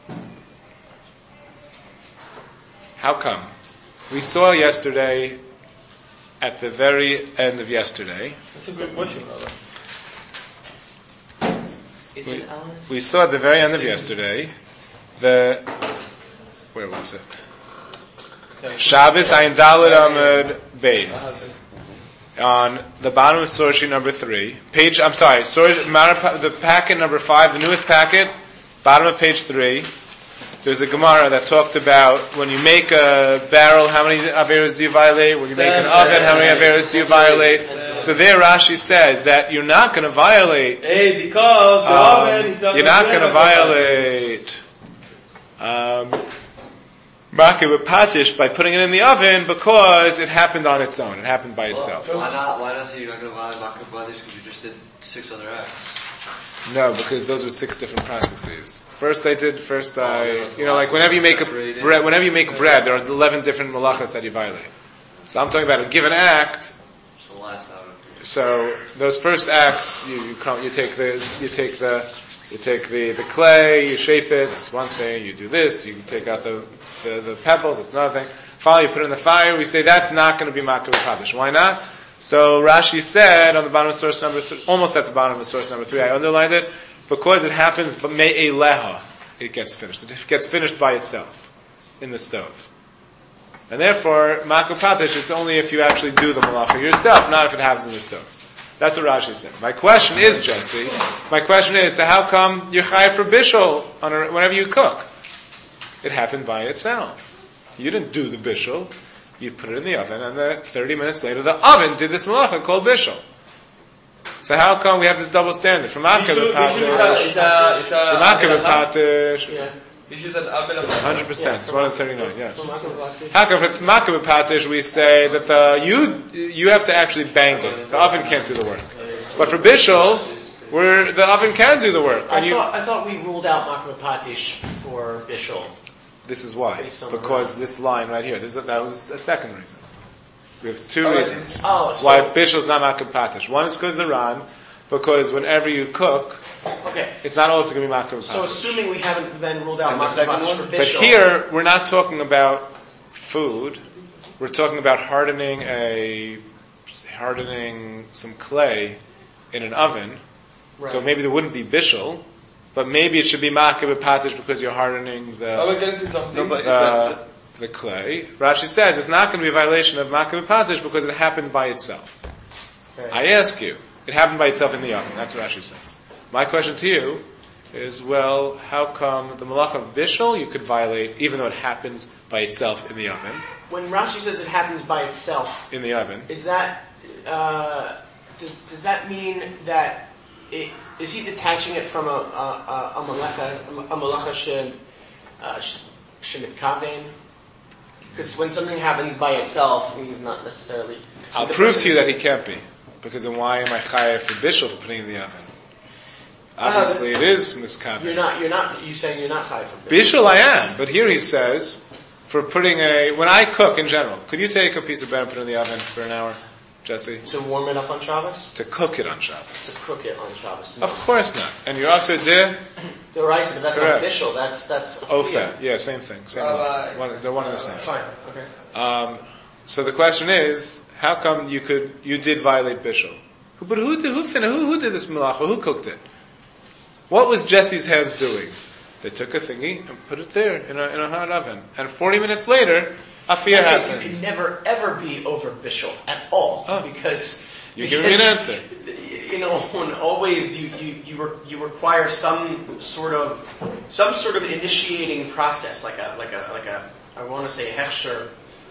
S1: how come? We saw yesterday, at the very end of yesterday,
S4: That's a good question, brother.
S6: Is it Alan?
S1: we saw at the very end of yesterday, where was it? Shabbos Ayin Daled Amud Beis. On the bottom of source sheet number 3. The packet number 5, the newest packet, bottom of page 3. There's a Gemara that talked about when you make a barrel, how many averos do you violate? When you make an oven, how many averos do you violate? So there Rashi says that you're not going to violate.
S4: Hey, because the oven is not...
S1: You're not going to violate makar b'patish by putting it in the oven because it happened on its own. It happened by itself.
S7: Why not say you're not going to violate makar b'patish because you just did 6 other acts?
S1: No, because those were 6 different processes. Like whenever you make bread, there are 11 different malachas that you violate. So I'm talking about a given act.
S7: It's the last out of 3.
S1: So those first acts, you take the clay, you shape it. That's one thing. You do this. You take out the pebbles. That's another thing. Finally, you put it in the fire. We say that's not going to be makar b'patish. Why not? So Rashi said on the bottom of source number 3, almost at the bottom of source number 3, I underlined it, because it happens, but me'eleha, it gets finished. It gets finished by itself in the stove. And therefore, makar b'patish, it's only if you actually do the malacha yourself, not if it happens in the stove. That's what Rashi said. My question is, Jesse, so how come you're chayav for bishul whenever you cook? It happened by itself. You didn't do the bishul. You put it in the oven, and 30 minutes later, the oven did this malacha called bishul. So how come we have this double standard? From Makav Patish.
S4: Bishul said Abel
S1: 100%. It's 139. Yes. How come from Makav Patish we say that you have to actually bang it. The oven can't do the work. But for bishul, where the oven can do the work.
S5: I thought we ruled out Makav Patish for bishul.
S1: This is why. Because this line right here. That was a second reason. We have two reasons why bishul is not Makav Patish. One is because of the Ran, because whenever you cook, it's not also going to be Makav Patish.
S5: So assuming we haven't then ruled out Makav Patish for bishul.
S1: But here, we're not talking about food. We're talking about hardening some clay in an oven. Right. So maybe there wouldn't be bishul, but maybe it should be Makav Patish because you're hardening the clay. Rashi says it's not going to be a violation of Makav Patish because it happened by itself. Okay. I ask you, it happened by itself in the oven. That's what Rashi says. My question to you is, well, how come the malach of bishul you could violate even though it happens by itself in the oven?
S5: When Rashi says it happens by itself
S1: in the oven,
S5: is that does that mean that is he detaching it from a malacha shemitkaven? Because when something happens by itself, he's not necessarily.
S1: I'll prove to you that he can't be, because then why am I chayav for bishul for putting it in the oven? Obviously, it is miskaven.
S5: You're saying you're not chayav for
S1: bishul. I am, but here he says for putting when I cook in general, could you take a piece of bread and put it in the oven for an hour, Jesse?
S5: To warm it up on Shabbos?
S1: To cook it on Shabbos.
S5: To cook it on Shabbos.
S1: No. Of course not. And you also did
S5: the rice, but that's not bishul. That's
S1: ofer. Yeah, same thing. Same one. They're one and the same.
S5: Fine. Okay.
S1: So the question is, how come you did violate bishul? But who did this malacha? Who cooked it? What was Jesse's hands doing? They took a thingy and put it there in a hot oven, and 40 minutes later, afiyah happened.
S5: You can never ever be over bishul at all because
S1: you're giving me an answer.
S5: When always you require some sort of initiating process, like a I want to say hechsher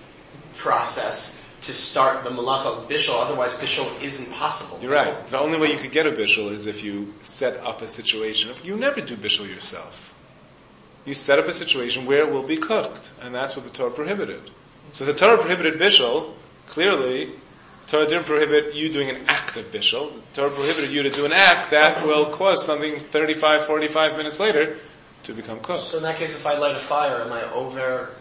S5: process to start the malacha of bishul. Otherwise, bishul isn't possible.
S1: You're right. The only way you could get a bishul is if you set up a situation. You never do bishul yourself. You set up a situation where it will be cooked, and that's what the Torah prohibited. So the Torah prohibited bishul. Clearly, the Torah didn't prohibit you doing an act of bishul. The Torah prohibited you to do an act that will cause something 35, 45 minutes later to become cooked.
S5: So in that case, if I light a fire, am I over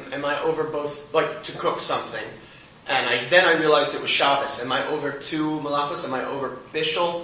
S5: both, like to cook something? And then I realized it was Shabbos. Am I over two malachos? Am I over bishul?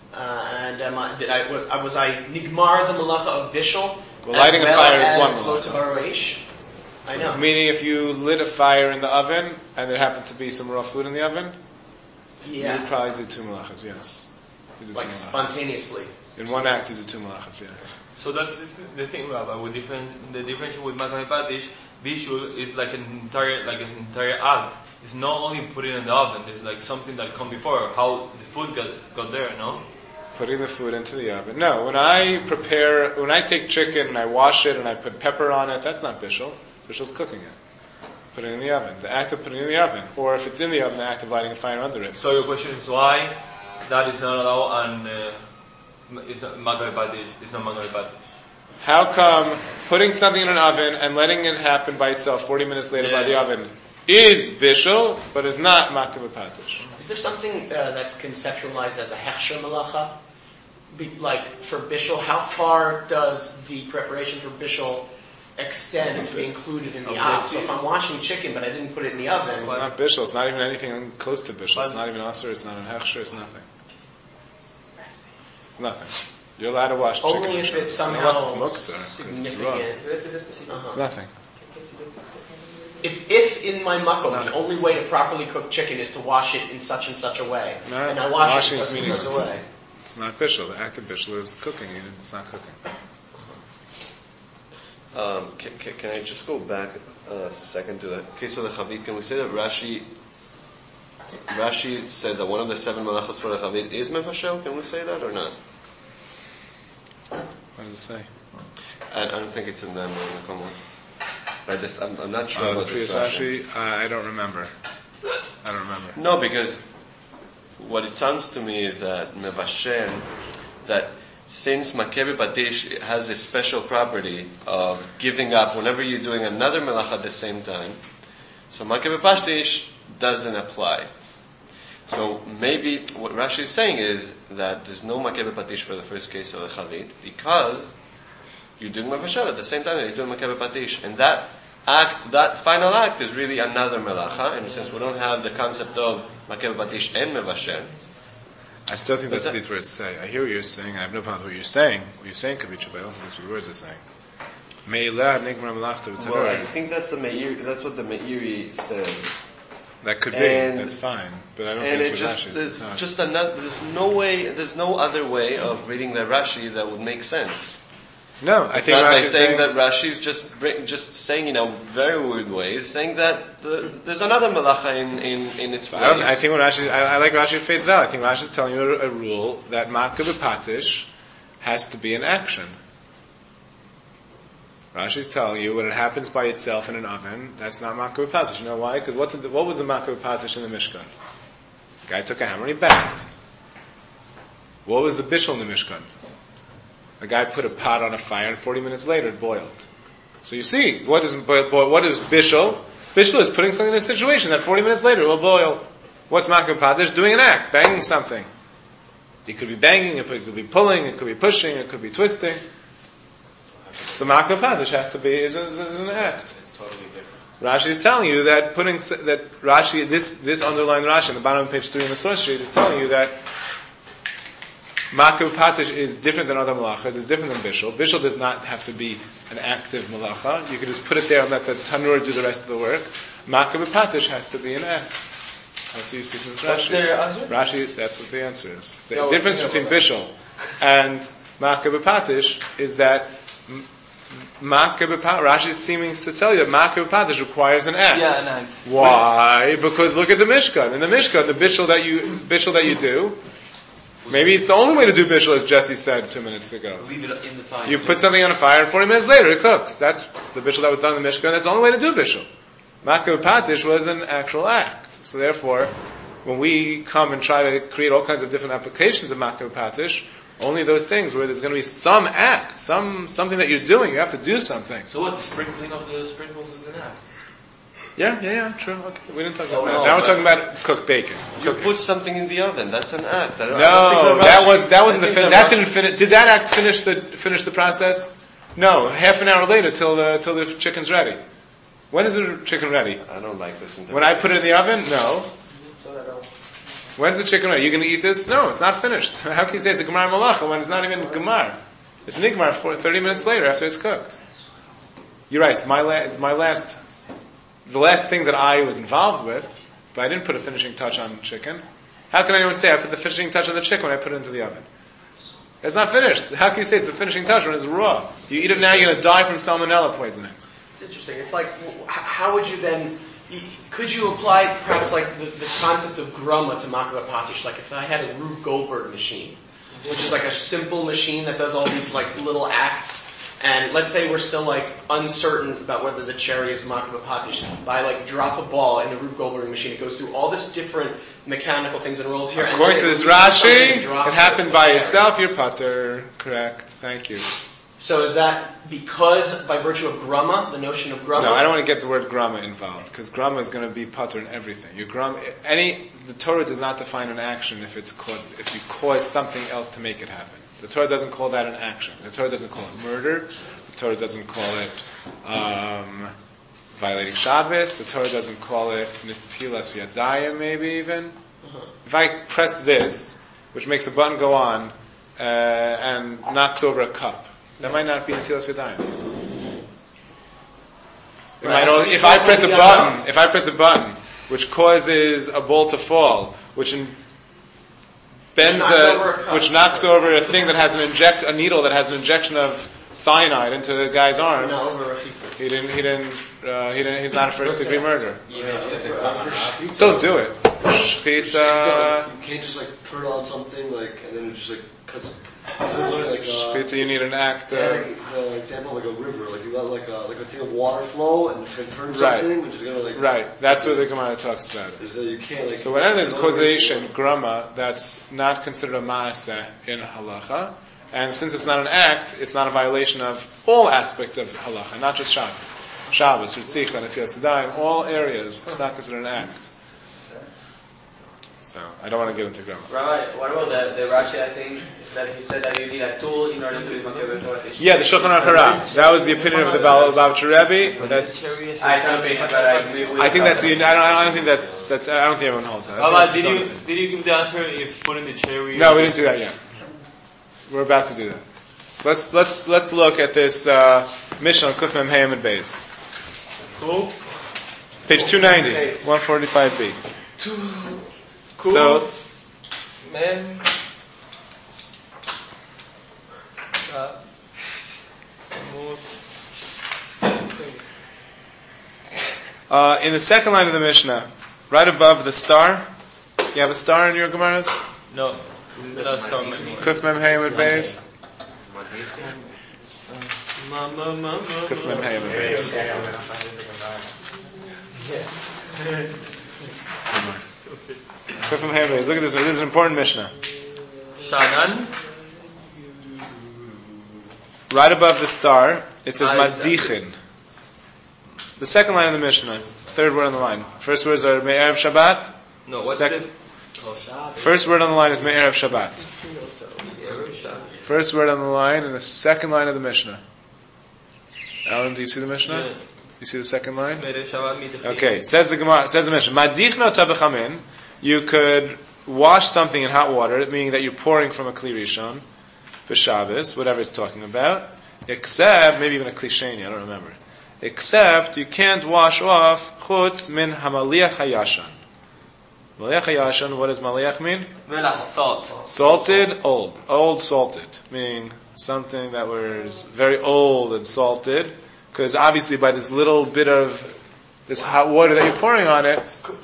S5: And was I nigmar the malacha of bishul?
S1: Well, lighting a fire is one malacha.
S5: I know.
S1: Meaning, if you lit a fire in the oven and there happened to be some raw food in the oven, you would probably do two malachas. Yes,
S5: like spontaneously.
S1: In one act, you do two malachas. Yeah.
S4: So that's the thing, Rabbi. The difference with Makav Patish, bishul is like an entire act. It's not only putting it in the oven. There's like something that come before how the food got there. No.
S1: Putting the food into the oven. No, when I take chicken and I wash it and I put pepper on it, that's not bishul. Bishul's cooking it. Putting it in the oven. The act of putting it in the oven. Or if it's in the oven, the act of lighting a fire under it.
S4: So your question is why that is not allowed and it's not Makav Patish. It's not Makav Patish.
S1: How come putting something in an oven and letting it happen by itself 40 minutes later by the oven is bishul, but is not Makav Patish?
S5: Is there something that's conceptualized as a hechsher malacha? Like for bishul, how far does the preparation for bishul extend to be included in the oven? So if I'm washing chicken but I didn't put it in the oven...
S1: It's not bishul. It's not even anything close to bishul. It's not even asur. It's not an hechsher. It's nothing. It's nothing. You're allowed to wash chicken.
S5: Only if it's somehow
S1: significant. It's nothing.
S5: If in my makom the only way to properly cook chicken is to wash it in such and such a way, and I wash it in such and such a way...
S1: It's not bishul. The act of bishul is cooking. It's not cooking.
S3: Can I just go back a second to the case of the chavit? Can we say that Rashi says that one of the 7 malachos for the chavit is mefashel? Can we say that or not?
S1: What does it say?
S3: I don't think it's in the Common. I'm not sure about this Rashi.
S1: Rashi, I don't remember.
S3: No, because what it sounds to me is that Mevashen, that since Makeh B'Patish has this special property of giving up whenever you're doing another melacha at the same time, so Makeh B'Patish doesn't apply. So maybe what Rashi is saying is that there's no Makeh B'Patish for the first case of the Chavit because you're doing Mevashel at the same time that you're doing Makeh B'Patish, and that final act is really another melacha, and since we don't have the concept of Makeh B'Patish and Mevashel,
S1: I still think that's what these words say. I hear what you're saying, and I have no problem with what you're saying. What you're saying could be true, but I don't think that's what the words are saying.
S3: Well, I think that's what the Meiri said.
S1: That could be. That's fine, but I don't think it's what Rashi
S3: is. There's no other way of reading the Rashi that would make sense.
S1: No, I think
S3: Rashi is saying that Rashi is just saying in a very weird way, saying that there's another malacha in its place.
S1: I think what Rashi, I like Rashi at face value. I think Rashi is telling you a rule that Makeh B'Patish has to be an action. Rashi is telling you when it happens by itself in an oven, that's not Makeh B'Patish. You know why? Because what was the Makeh B'Patish in the Mishkan? The guy took a hammer and he banged. What was the bishul in the Mishkan? A guy put a pot on a fire, and 40 minutes later it boiled. So you see, what is bishul? Bishul is putting something in a situation that 40 minutes later will boil. What's Makeh B'Patish? Doing an act, banging something. It could be banging, it could be pulling, it could be pushing, it could be twisting. So Makeh B'Patish has to be is an act.
S7: It's totally different.
S1: Rashi is telling you that Rashi, this underlined Rashi on the bottom of page 3 in the source sheet is telling you that Makeh B'Patish is different than other malachas, it's different than bishul. Bishul does not have to be an active malacha. You can just put it there and let the tanur do the rest of the work. Makeh B'Patish has to be an act. That's what you see from this Rashi. Rashi, that's what the answer is. The difference between bishul and Makeh B'Patish is that Makeh B'Patish, Rashi is seeming to tell you that Makeh B'Patish requires an act.
S6: Yeah, an act.
S1: Why? Because look at the Mishkan. In the Mishkan, the bishul that you do, maybe it's the only way to do bishul, as Jesse said 2 minutes ago.
S6: Leave it in the fire.
S1: You put something on a fire, and 40 minutes later it cooks. That's the bishul that was done in the Mishkan. That's the only way to do bishul. Makeh B'Patish was an actual act. So therefore, when we come and try to create all kinds of different applications of Makeh B'Patish, only those things where there's going to be some act, something that you're doing. You have to do something.
S6: So what? The sprinkling of the sprinkles is an act.
S1: Yeah, true. Okay, we didn't talk about that. Now we're talking about cooked bacon.
S3: You put something in the oven. That's an act.
S1: That wasn't the finish. That didn't finish. Did that act finish the process? No, half an hour later till the chicken's ready. When is the chicken ready?
S3: I don't like this.
S1: When I put it in the oven? No. When's the chicken ready? You going to eat this? No, it's not finished. How can you say it's a gemar malacha when it's not even gemar? It's an igmar 30 minutes later after it's cooked. You're right. The last thing that I was involved with, but I didn't put a finishing touch on chicken. How can anyone say I put the finishing touch on the chicken when I put it into the oven? It's not finished. How can you say it's the finishing touch when it's raw? You eat it now, you're going to die from salmonella poisoning.
S5: It's interesting. It's like, how would you then? Could you apply perhaps like the concept of grama to Makeh B'Patish? Like if I had a Rube Goldberg machine, which is like a simple machine that does all these like little acts, and let's say we're still like uncertain about whether the cherry is Makeh B'Patish. By like drop a ball in the Rube Goldberg machine, it goes through all this different mechanical things and rolls here.
S1: According to this Rashi, it happened by itself. You're pater. Correct. Thank you.
S5: So is that because, by virtue of grama, the notion of grama?
S1: No, I don't want to get the word grama involved, because grama is going to be pater in everything. The Torah does not define an action if you cause something else to make it happen. The Torah doesn't call that an action. The Torah doesn't call it murder. The Torah doesn't call it violating Shabbos. The Torah doesn't call it netilas yadayim, maybe even. Uh-huh. If I press this, which makes a button go on, and knocks over a cup, that might not be netilas yadayim. If I press a button, which causes a ball to fall, which knocks over a thing that has a needle that has an injection of cyanide into the guy's arm. He's not a first degree murder. Don't do it.
S8: You can't just like turn on something and then it just cuts.
S1: Shpita, you need an act.
S8: The example of like a river, like you got like a thing of water flow, and it's going to turn something, which is going to like.
S1: Right. That's what the Gemara talks about.
S8: Is that you can't like.
S1: So whenever there's causation, grama, that's not considered a maaseh in halacha, and since it's not an act, it's not a violation of all aspects of halacha, not just Shabbos. Shabbos, Ritzicha, Netilas Yadayim, all areas. It's not considered an act. So I don't want to get into grammar.
S2: Rabbi, what about the Rashi? I think that he said that you need a tool in order to do makabeh Torah.
S1: Yeah, the Shulchan Aruch Hara. That was the opinion of the Bavcher Rebbe. That's.
S2: I
S1: think that's. I don't think that's. I don't think everyone holds that.
S4: Did you give the answer if putting the cherry?
S1: No, we didn't do that yet. We're about to do that. So let's look at this Mishnah on Kuf Mem Hey Amud Beis. Page 290, 145b.
S4: Cool.
S1: So,
S4: man.
S1: In the second line of the Mishnah, right above the star, you have a star in your Gemaras?
S4: No, not star.
S1: Kuf Mem Hey Amud Beis. Kuf Mem Hey Amud Beis. Kuf Mem Hey Amud Beis. Look at this one. This is an important Mishnah.
S4: Shanan.
S1: Right above the star, it says Madichin. The second line of the Mishnah, third word on the line. First words are Me'erev Shabbat.
S4: No, what's
S1: Second.
S4: the...
S1: First word on the line is Me'erev Shabbat. First word on the line and the second line of the Mishnah. Alan, do you see the Mishnah?
S4: Yeah.
S1: You see the second line? Okay, says the Gemara, says the Mishnah, Madichno tabechamin, you could wash something in hot water, meaning that you're pouring from a Kli Rishon, for Shabbos, whatever it's talking about, except, maybe even a Kli Sheni, I don't remember. Except, you can't wash off chutz min hamaliach hayashan. Maliach hayashan, what does maliach mean?
S4: Salt.
S1: Salted, old salted, meaning something that was very old and salted, because obviously by this little bit of this hot water that you're pouring on it,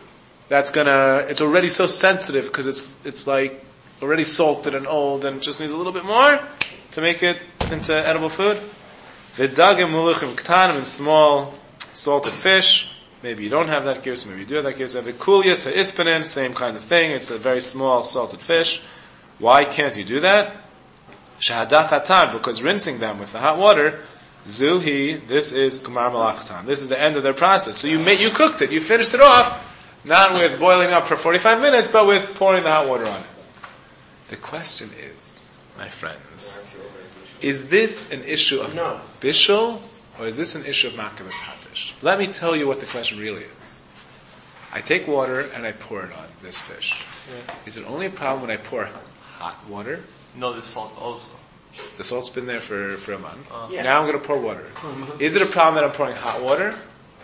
S1: it's already so sensitive because it's like already salted and old and just needs a little bit more to make it into edible food. V'dagim muluchim ktanim, and small salted fish. Maybe you don't have that gears, maybe you do have that gears. V'kulyas ha'ispanin, same kind of thing. It's a very small salted fish. Why can't you do that? Shahadat hatan, because rinsing them with the hot water, zuhi, this is kumar malachtan. This is the end of their process. So you cooked it, you finished it off, not with boiling up for 45 minutes, but with pouring the hot water on it. The question is, my friends, is this an issue of bishul, or is this an issue of makabeh patish? Let me tell you what the question really is. I take water and I pour it on this fish.
S4: Yeah.
S1: Is it only a problem when I pour hot water?
S4: No, the salt also.
S1: The salt's been there for a month.
S5: Yeah.
S1: Now I'm going to pour water. Is it a problem that I'm pouring hot water?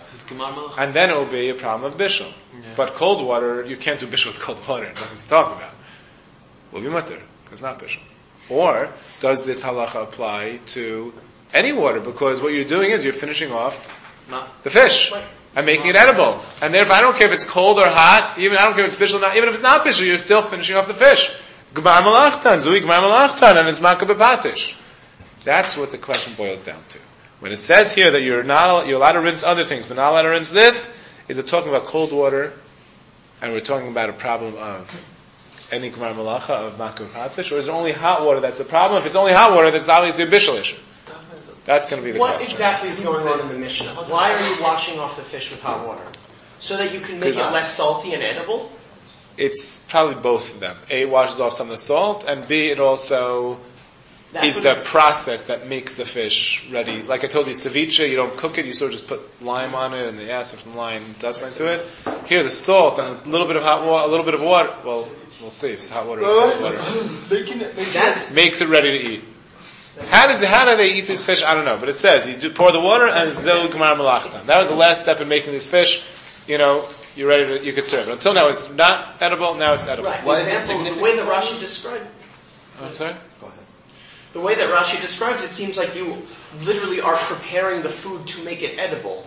S1: And then it will be a problem of bishul.
S4: Yeah.
S1: But cold water, you can't do bishul with cold water. Nothing to talk about. Will be mutter. It's not bishul. Or does this halacha apply to any water? Because what you're doing is you're finishing off the fish and making it edible. And therefore, I don't care if it's cold or hot. I don't care if it's bishul or not. Even if it's not bishul, you're still finishing off the fish. Gmar malachtan, zui gmar malachtan, and it's makabeh patish. That's what the question boils down to. When it says here that you're allowed to rinse other things, but not allowed to rinse this, is it talking about cold water, and we're talking about a problem of any gmar malacha of makabeh patish, or is it only hot water that's the problem? If it's only hot water, that's obviously a bishul issue. That's going to be the question.
S5: What exactly is going on in the Mishnah? Why are you washing off the fish with hot water? So that you can make it less salty and edible?
S1: It's probably both of them. A, it washes off some of the salt, and B, it also is the process that makes the fish ready. Like I told you, ceviche, you don't cook it, you sort of just put lime on it, and the acid from the lime does something to it. Here, the salt and a little bit of hot water, a little bit of water, well, we'll see if it's hot water or cold water. Makes it ready to eat. How do they eat this fish? I don't know, but it says, you do pour the water, and zeu gmar malachtan. That was the last step in making this fish, you're ready to, you could serve it. Until now it's not edible, now it's edible.
S5: Right. Why is it significant? The way that Rashi described
S1: I'm sorry?
S8: Go ahead.
S5: The way that Rashi describes it seems like you literally are preparing the food to make it edible.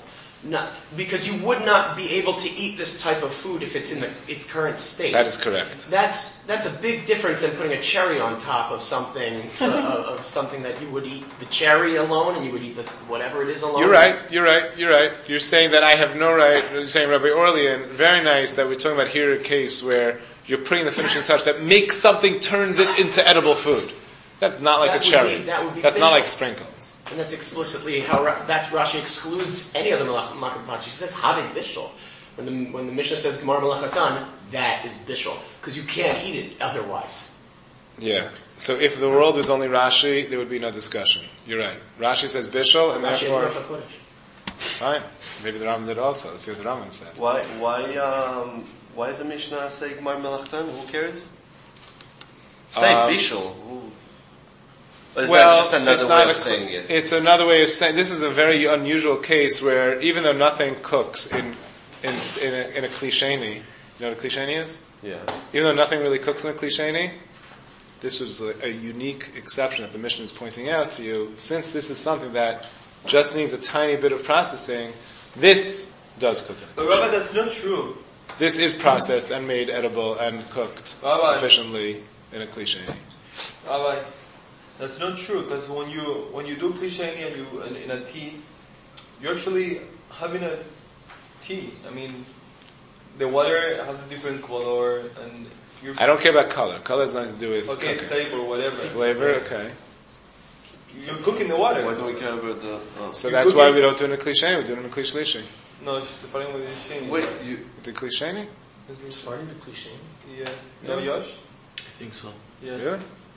S5: because you would not be able to eat this type of food if it's in its current state.
S1: That is correct.
S5: That's a big difference than putting a cherry on top of something of something that you would eat the cherry alone and you would eat whatever it is alone.
S1: You're right. You're saying that I have no right. You're saying, Rabbi Orlean, very nice that we're talking about here a case where you're putting the finishing touch that makes something, turns it into edible food. That's not like a cherry. That's not like sprinkles.
S5: And that's explicitly how Rashi excludes any other malachim patch. He says having bishul. When the Mishnah says gemar malachatan, that is bishul because you can't eat it otherwise.
S1: Yeah. So if the world was only Rashi, there would be no discussion. You're right. Rashi says bishul, and
S5: Rashi
S1: therefore fine. Maybe the Rambam did also. Let's see what the Rambam said.
S3: Why does the Mishnah say gemar melachtan? Who cares? Say bishul. Or is that just another way of saying it?
S1: It's another way of saying. This is a very unusual case where even though nothing cooks in a klisheni, you know what a klisheni is?
S3: Yeah.
S1: Even though nothing really cooks in a klisheni, this was a unique exception that the Mishnah is pointing out to you. Since this is something that just needs a tiny bit of processing, this does cook in a klisheni.
S4: But Rabbi, that's not true.
S1: This is processed and made edible and cooked sufficiently in a klisheni.
S4: Rabbi, that's not true because when you do klisheni and you in a tea, you're actually having a tea. I mean, the water has a different color, and
S1: I don't care about color. Color has nothing to do with
S4: cooking. Flavor, whatever.
S1: Flavor, okay.
S4: You're cooking the water.
S3: Why don't we care about the?
S1: So that's why we don't do it in a klisheni. We do it in a klishlishi.
S4: No, it's starting with the klisheni.
S3: Wait,
S1: the klisheni?
S5: Starting with klisheni.
S4: Yeah. No, Yosh?
S6: I think so.
S4: Yeah.
S1: Really?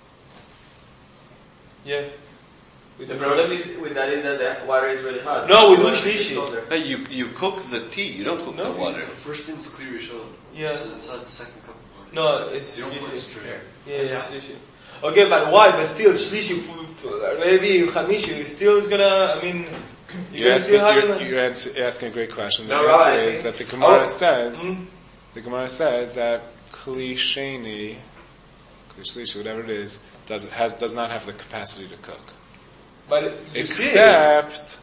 S4: Yeah.
S7: The problem with that is that the water is really hot.
S4: No, we do shlishi.
S3: Hey, you cook the tea. You don't cook the water.
S8: The first thing's clear Rishon.
S4: Yeah.
S8: It's not the second cup of water.
S4: No, it's
S8: You don't put it
S4: shlishi.
S8: straight.
S4: Yeah, shlishi. Okay, but why? But still, shlishi, maybe chamishi, still is gonna, I mean, you're
S1: asking a great question.
S7: No,
S1: the
S7: right,
S1: answer is that the Gemara says that klisheni, klishlishi, whatever it is, does not have the capacity to cook.
S4: But
S1: except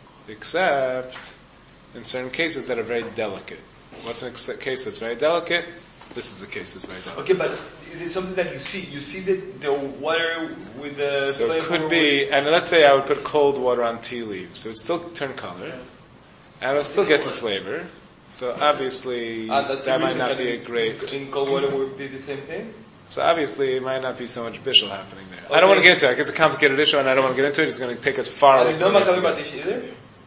S1: in certain cases that are very delicate. What's a case that's very delicate? This is the case that's very delicate.
S4: Okay, but is it something that you see? You see the water with the
S1: so
S4: flavor?
S1: It could be, and let's say I would put cold water on tea leaves. So it would still turn color. And it would still get some flavor. So obviously, that might not be a great...
S4: In cold water would be the same thing?
S1: So obviously, it might not be so much bishul happening there. Okay. I don't want to get into it. It's a complicated issue, and I don't want to get into it. It's going to take us far away.
S4: There's no Makav Patish either?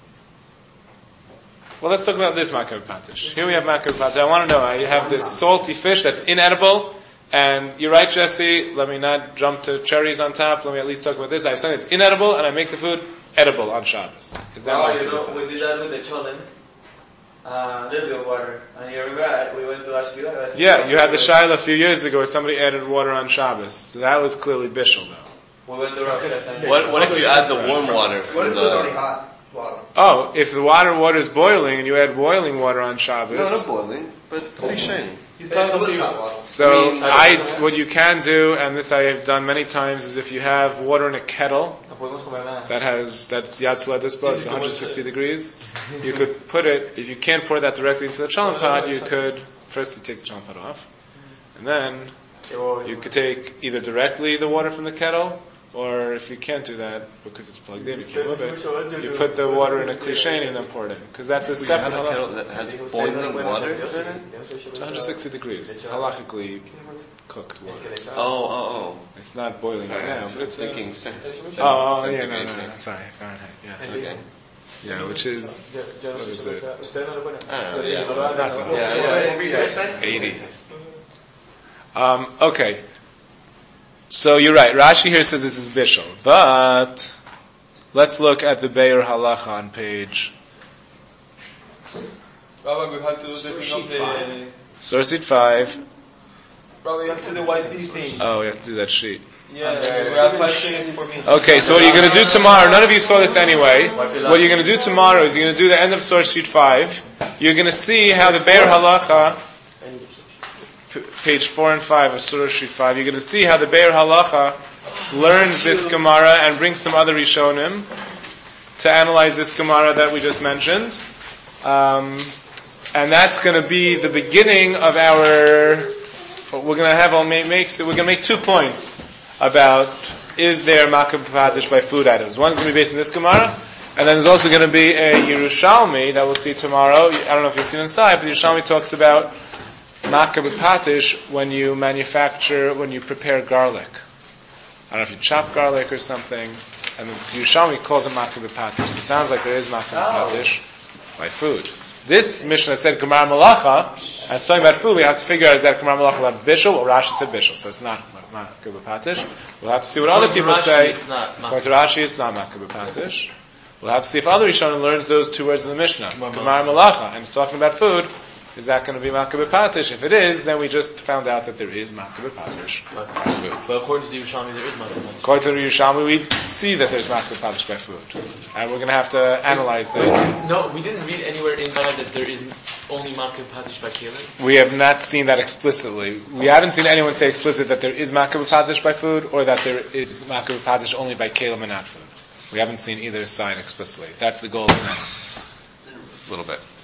S1: Well, let's talk about this Makav Patish. Here we have Makav Patish. I want to know, you have this salty fish that's inedible, and you're right, Jesse, let me not jump to cherries on top. Let me at least talk about this. I have something that's inedible, and I make the food edible on Shabbos. Is that Makav Patish?
S7: We did that with the cholent. A little bit of water. And you remember, we went to Ashbila.
S1: Yeah, you had the Shaila a few years ago where somebody added water on Shabbos. So that was clearly bishul, though.
S7: We went to Rocket.
S3: What if you add the warm water from
S2: What if it was already
S3: the?
S2: hot water?
S1: Oh, if the water is boiling and you add boiling water on Shabbos.
S3: No, not boiling, but klisheni.
S2: It was hot water.
S1: So what you can do, and this I have done many times, is if you have water in a kettle that's Yatz Ledusba, it's 160 degrees, you could put it, if you can't pour that directly into the cholent pot, you could, first you take the cholent pot off, and then you could take either directly the water from the kettle, or if you can't do that, because it's plugged in, you can't move it, you put the water in a klisheni and then pour it in. Because that's a separate
S3: have a kettle
S1: halacha.
S3: that has boiling water in it?
S1: It's 160 degrees. It's halachically cooked water.
S3: Oh.
S1: It's not boiling right now, but it's...
S3: Thinking
S1: no. Sorry, Fahrenheit, yeah.
S3: Okay.
S1: Yeah, which is... What is it?
S3: Yeah.
S1: It's not so hot.
S3: Yeah.
S1: 80. Okay. So you're right. Rashi here says this is bishul, but let's look at the Be'er Halacha on page.
S4: Rabbi, we have to do the thing of the...
S1: Source sheet 5.
S4: Probably you have to do the white pea thing.
S1: Oh, we have to do that sheet.
S4: Yeah, we have 5 seconds for me.
S1: Okay, so what you're going to do tomorrow, none of you saw this anyway. What you're going to do tomorrow is you're going to do the end of source sheet 5. You're going to see how the Be'er Halacha, page 4 and 5 of Surah Sheet 5, you're going to see how the Be'er Halacha learns this Gemara and brings some other Rishonim to analyze this Gemara that we just mentioned. And that's going to be the beginning of our. We're going to have. We're going to make 2 points about is there makam patish by food items. One's going to be based on this Gemara, and then there's also going to be a Yerushalmi that we'll see tomorrow. I don't know if you've seen inside, but Yerushalmi talks about makam patish when you prepare garlic. I don't know if you chop garlic or something, and the Yerushalmi calls it makam patish. So it sounds like there is makam patish by food. This Mishnah said Gemara Malacha, and it's talking about food, we have to figure out is that Gemara Malacha about Bishul, or Rashi said Bishul, so it's not Makka B'Patish. We'll have to see what other people say. According to Rashi, it's not Makka B'Patish. We'll have to see if other Rishonim learns those 2 words in the Mishnah. Gemara Malacha, and it's talking about food. Is that going to be Makka B'Patish? If it is, then we just found out that there is Makka B'Patish by food.
S6: But according to the Yerushalmi, there is Makka B'Patish.
S1: According to the Yerushalmi, we see that there's Makka B'Patish by food. And we're going to have to analyze the case.
S6: No, we didn't read anywhere in Torah that there is only Makka B'Patish by kelim.
S1: We have not seen that explicitly. We haven't seen anyone say explicit that there is Makka B'Patish by food, or that there is Makka B'Patish only by kelim and not food. We haven't seen either side explicitly. That's the goal of the next little bit.